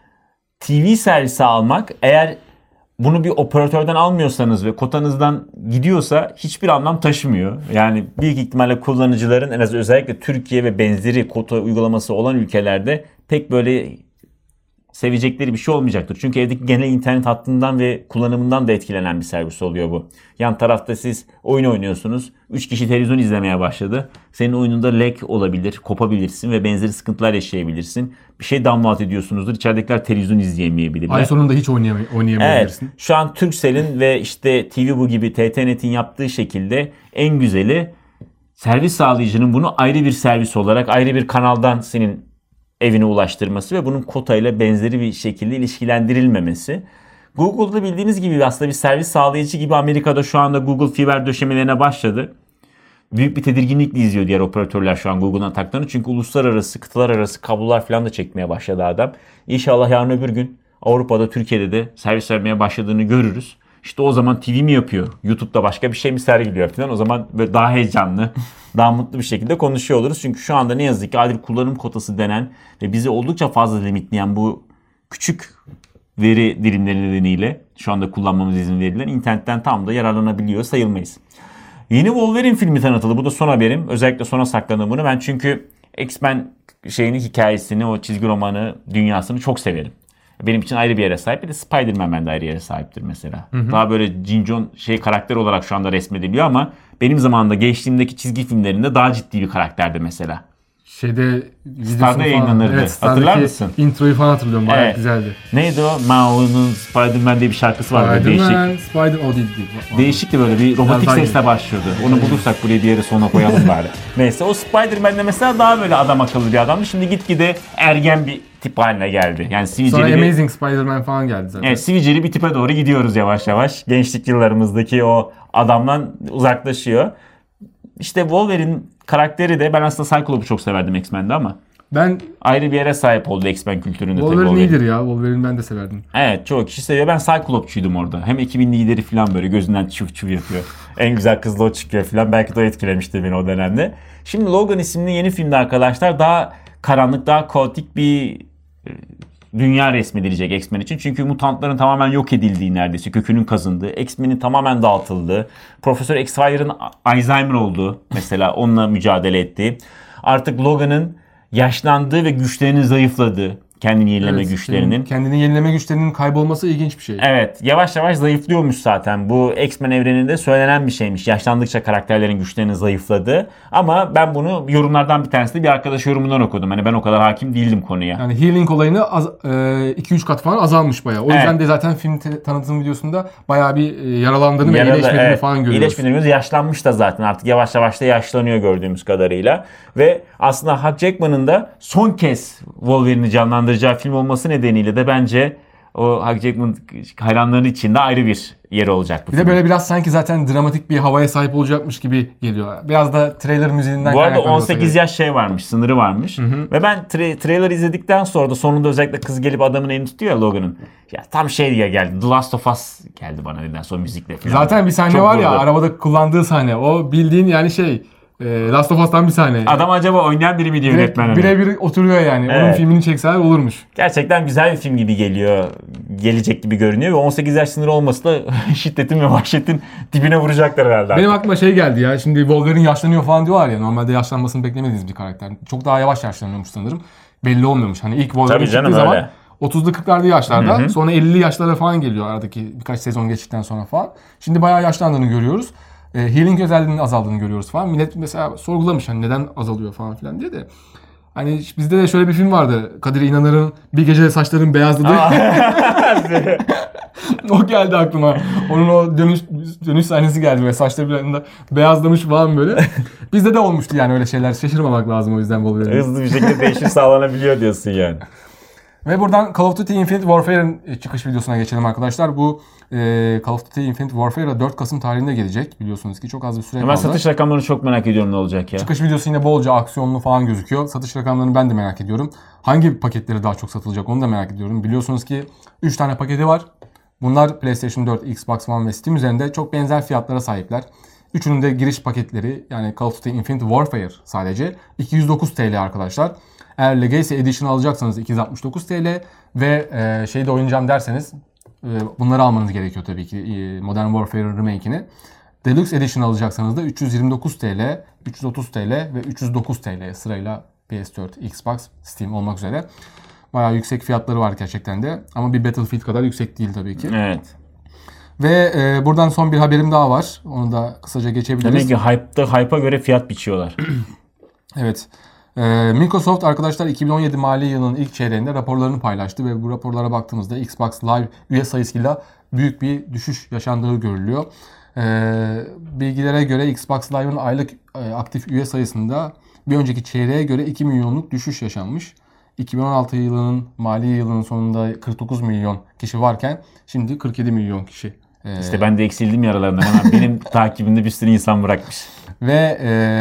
TV servisi almak, eğer bunu bir operatörden almıyorsanız ve kotanızdan gidiyorsa hiçbir anlam taşımıyor. Yani büyük ihtimalle kullanıcıların en az özellikle Türkiye ve benzeri kota uygulaması olan ülkelerde pek böyle sevecekleri bir şey olmayacaktır. Çünkü evdeki genel internet hattından ve kullanımından da etkilenen bir servis oluyor bu. Yan tarafta siz oyun oynuyorsunuz. 3 kişi televizyon izlemeye başladı. Senin oyununda lag olabilir, kopabilirsin ve benzeri sıkıntılar yaşayabilirsin. Bir şey download ediyorsunuzdur. İçeridekiler televizyon izleyemeyebilirler. Ay sonunda hiç oynayamayabilirsin. Evet. Şu an Turkcell'in ve işte TVBu gibi TTNet'in yaptığı şekilde en güzeli, servis sağlayıcının bunu ayrı bir servis olarak ayrı bir kanaldan senin evine ulaştırması ve bunun kotayla benzeri bir şekilde ilişkilendirilmemesi. Google'da bildiğiniz gibi aslında bir servis sağlayıcı gibi Amerika'da şu anda Google fiber döşemelerine başladı. Büyük bir tedirginlikle izliyor diğer operatörler şu an Google'dan taklarını. Çünkü uluslararası, kıtalar arası kablolar falan da çekmeye başladı adam. İnşallah yarın öbür gün Avrupa'da, Türkiye'de de servis vermeye başladığını görürüz. İşte o zaman TV mi yapıyor? YouTube'da başka bir şey mi sergiliyor falan? O zaman böyle daha heyecanlı, daha mutlu bir şekilde konuşuyor oluruz. Çünkü şu anda ne yazık ki adil kullanım kotası denen ve bizi oldukça fazla limitleyen bu küçük veri dilimleri nedeniyle şu anda kullanmamız izin verilen internetten tam da yararlanabiliyor sayılmayız. Yeni Wolverine filmi tanıtıldı. Bu da son haberim. Özellikle sona sakladım bunu. Ben çünkü X-Men hikayesini, o çizgi romanı dünyasını çok severim. Benim için ayrı bir yere sahip. Bir de Spider-Man bende ayrı yere sahiptir mesela. Hı hı. Daha böyle cincon karakter olarak şu anda resmediliyor ama benim zamanımda gençliğimdeki çizgi filmlerinde daha ciddi bir karakterdi mesela. Star'da yayınlanırdı. Evet, hatırlar mısın? Introyu falan hatırlıyorum. Bayağı evet. Güzeldi. Neydi o? Mao'nun Spider-Man diye bir şarkısı vardı. Değişik. O değil. Değişikti, böyle bir robotik sesle başlıyordu. Onu bulursak buraya bir yere sona koyalım bari. Neyse, o Spider-Man'de mesela daha böyle adam akıllı bir adamdı. Şimdi gitgide ergen bir tip haline geldi. Yani sonra Amazing Spider-Man falan geldi zaten. Evet, sivilceli bir tipe doğru gidiyoruz yavaş yavaş. Gençlik yıllarımızdaki o adamdan uzaklaşıyor. İşte Wolverine karakteri de, ben aslında Cyclops'u çok severdim X-Men'de ama ben ayrı bir yere sahip oldu X-Men kültüründe. Wolverine iyidir ya. Wolverine ben de severdim. Evet, çoğu kişi seviyor. Ben Cyclops'çuydum orada. Hem ekibin lideri falan, böyle gözünden çuf çuf yapıyor. En güzel kız da o çıkıyor falan. Belki de o etkilemişti beni o dönemde. Şimdi Logan isimli yeni filmde arkadaşlar daha karanlık, daha kaotik bir dünya resmedilecek X-Men için. Çünkü mutantların tamamen yok edildiği, neredeyse kökünün kazındığı, X-Men'in tamamen dağıtıldığı, Profesör Xayer'ın Alzheimer olduğu, mesela onunla mücadele ettiği, artık Logan'ın yaşlandığı ve güçlerinin zayıfladığı, kendini yenileme güçlerinin. Kendini yenileme güçlerinin kaybolması ilginç bir şey. Evet, yavaş yavaş zayıflıyormuş zaten. Bu X-Men evreninde söylenen bir şeymiş. Yaşlandıkça karakterlerin güçlerinin zayıfladığı. Ama ben bunu yorumlardan bir tanesinde bir arkadaş yorumundan okudum. Hani ben o kadar hakim değildim konuya. Yani healing olayını 2-3 kat falan azalmış bayağı. O yüzden de zaten film tanıtım videosunda bayağı bir yaralandığını ve iyileşmediğini falan görüyoruz. İyileşmediğimiz, yaşlanmış da zaten artık yavaş yavaş da yaşlanıyor gördüğümüz kadarıyla. Ve aslında Hugh Jackman'ın da son kez Wolverine'i canlandırdığı kazandıracağı film olması nedeniyle de bence o Hugh Jackman hayranları için de ayrı bir yeri olacak bu Bir film. de böyle biraz sanki zaten dramatik bir havaya sahip olacakmış gibi geliyor. Biraz da trailer müziğinden Bu arada kaynaklanıyor 18 tabii. yaş şey varmış, sınırı varmış. Ve ben trailer izledikten sonra da sonunda özellikle kız gelip adamın elini tutuyor ya, Logan'ın. Ya tam şey diye geldi. The Last of Us geldi bana neden son müzikle falan. Zaten bir sahne Çok var ya, vurdu. arabada kullandığı sahne. O bildiğin yani Last of Us'tan bir sahne. Adam acaba oynayan biri mi diyor Direkt yönetmen? birebir oturuyor yani. Onun Evet. filmini çekseler olurmuş. Gerçekten güzel bir film gibi geliyor. Gelecek gibi görünüyor ve 18 yaş sınırı olması da şiddetin ve vahşetin dibine vuracaklar herhalde. Benim aklıma şey geldi ya. Şimdi Wolverine yaşlanıyor falan diyorlar ya. Normalde yaşlanmasını beklemediğimiz bir karakter. Çok daha yavaş yaşlanıyormuş sanırım. Belli olmuyormuş. Hani ilk Wolverine Tabii canım, çıktığı zaman öyle. 30'lu 40'larda yaşlarda. Sonra 50'li yaşlara falan geliyor aradaki birkaç sezon geçtikten sonra falan. Şimdi bayağı yaşlandığını görüyoruz. Healing özelliğinin azaldığını görüyoruz falan. Millet mesela sorgulamış hani neden azalıyor falan filan diye de. Hani bizde de şöyle bir film vardı. Kadir İnanır'ın Bir Gecede Saçların Beyazladı. O geldi aklıma. Onun o dönüş sahnesi geldi ve saçları bir anda beyazlamış falan böyle. Bizde de olmuştu yani öyle şeyler. Şaşırmamak lazım o yüzden Wolverine'in. Hızlı bir şekilde değişim sağlanabiliyor diyorsun yani. Ve buradan Call of Duty Infinite Warfare'ın çıkış videosuna geçelim arkadaşlar. Bu Call of Duty Infinite Warfare 4 Kasım tarihinde gelecek. Biliyorsunuz ki çok az bir süre Ben kaldı. satış rakamlarını çok merak ediyorum ne olacak ya. Çıkış videosu yine bolca aksiyonlu falan gözüküyor. Satış rakamlarını ben de merak ediyorum. Hangi paketleri daha çok satılacak onu da merak ediyorum. Biliyorsunuz ki 3 tane paketi var. Bunlar PlayStation 4, Xbox One ve Steam üzerinde çok benzer fiyatlara sahipler. Üçünün de giriş paketleri yani Call of Duty Infinite Warfare sadece 209 TL arkadaşlar. Eğer Legacy Edition alacaksanız 269 TL ve şeyde oynayacağım derseniz bunları almanız gerekiyor tabii ki Modern Warfare'ın remake'ini. Deluxe Edition alacaksanız da 329 TL, 330 TL ve 309 TL sırayla PS4, Xbox, Steam olmak üzere. Bayağı yüksek fiyatları var gerçekten de ama bir Battlefield kadar yüksek değil tabii ki. Evet. Ve buradan son bir haberim daha var. Onu da kısaca geçebiliriz. Demek ki hype'a göre fiyat biçiyorlar. Evet. Microsoft arkadaşlar 2017 mali yılının ilk çeyreğinde raporlarını paylaştı ve bu raporlara baktığımızda Xbox Live üye sayısıyla büyük bir düşüş yaşandığı görülüyor. Bilgilere göre Xbox Live'ın aylık aktif üye sayısında bir önceki çeyreğe göre 2 milyonluk düşüş yaşanmış. 2016 yılının mali yılının sonunda 49 milyon kişi varken şimdi 47 milyon kişi. İşte ben de eksildim yaralarından hemen. Benim takibimde bir sürü insan bırakmış. Ve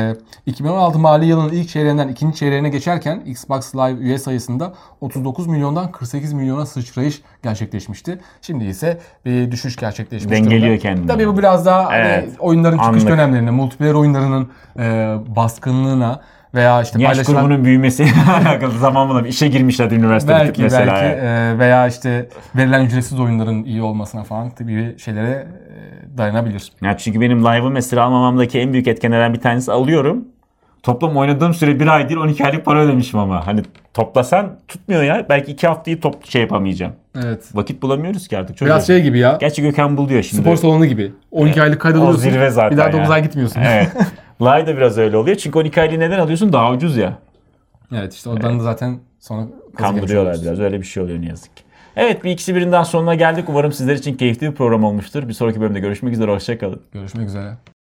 2016 mali yılının ilk çeyreğinden ikinci çeyreğine geçerken Xbox Live üye sayısında 39 milyondan 48 milyona sıçrayış gerçekleşmişti. Şimdi ise bir düşüş gerçekleşmiş. Dengeliyor durumda. kendini. Tabii bu biraz daha Evet, hani oyunların çıkış anlık. dönemlerine, multiplayer oyunlarının baskınlığına veya işte Yaş paylaşılan grubunun büyümesi alakalı zamanla işe girmişler üniversite bitip belki mesela. veya işte verilen ücretsiz oyunların iyi olmasına falan gibi şeylere dayanabilir. Ya çünkü benim live'ı mesela almamamdaki en büyük etkenlerden bir tanesi alıyorum. Toplam oynadığım süre 1 ay değil 12 aylık para ödemişim ama. Hani toplasan tutmuyor ya. Belki 2 haftayı yapamayacağım. Evet. Vakit bulamıyoruz ki artık. Çok Biraz şey gibi ya. Gerçi Gökhan buluyor şimdi. Spor salonu gibi. 12 aylık kaydalıyorsun. O zirve zaten bir daha 9 ya. ay gitmiyorsun. Evet. Live de biraz öyle oluyor. Çünkü 12 aylığı neden alıyorsun? Daha ucuz ya. Evet işte oradan da zaten sonra Kandırıyorlar biraz. Öyle bir şey oluyor ne yazık ki. Evet, bir ikisi birinden sonuna geldik. Umarım sizler için keyifli bir program olmuştur. Bir sonraki bölümde görüşmek üzere. Hoşça kalın. Görüşmek üzere.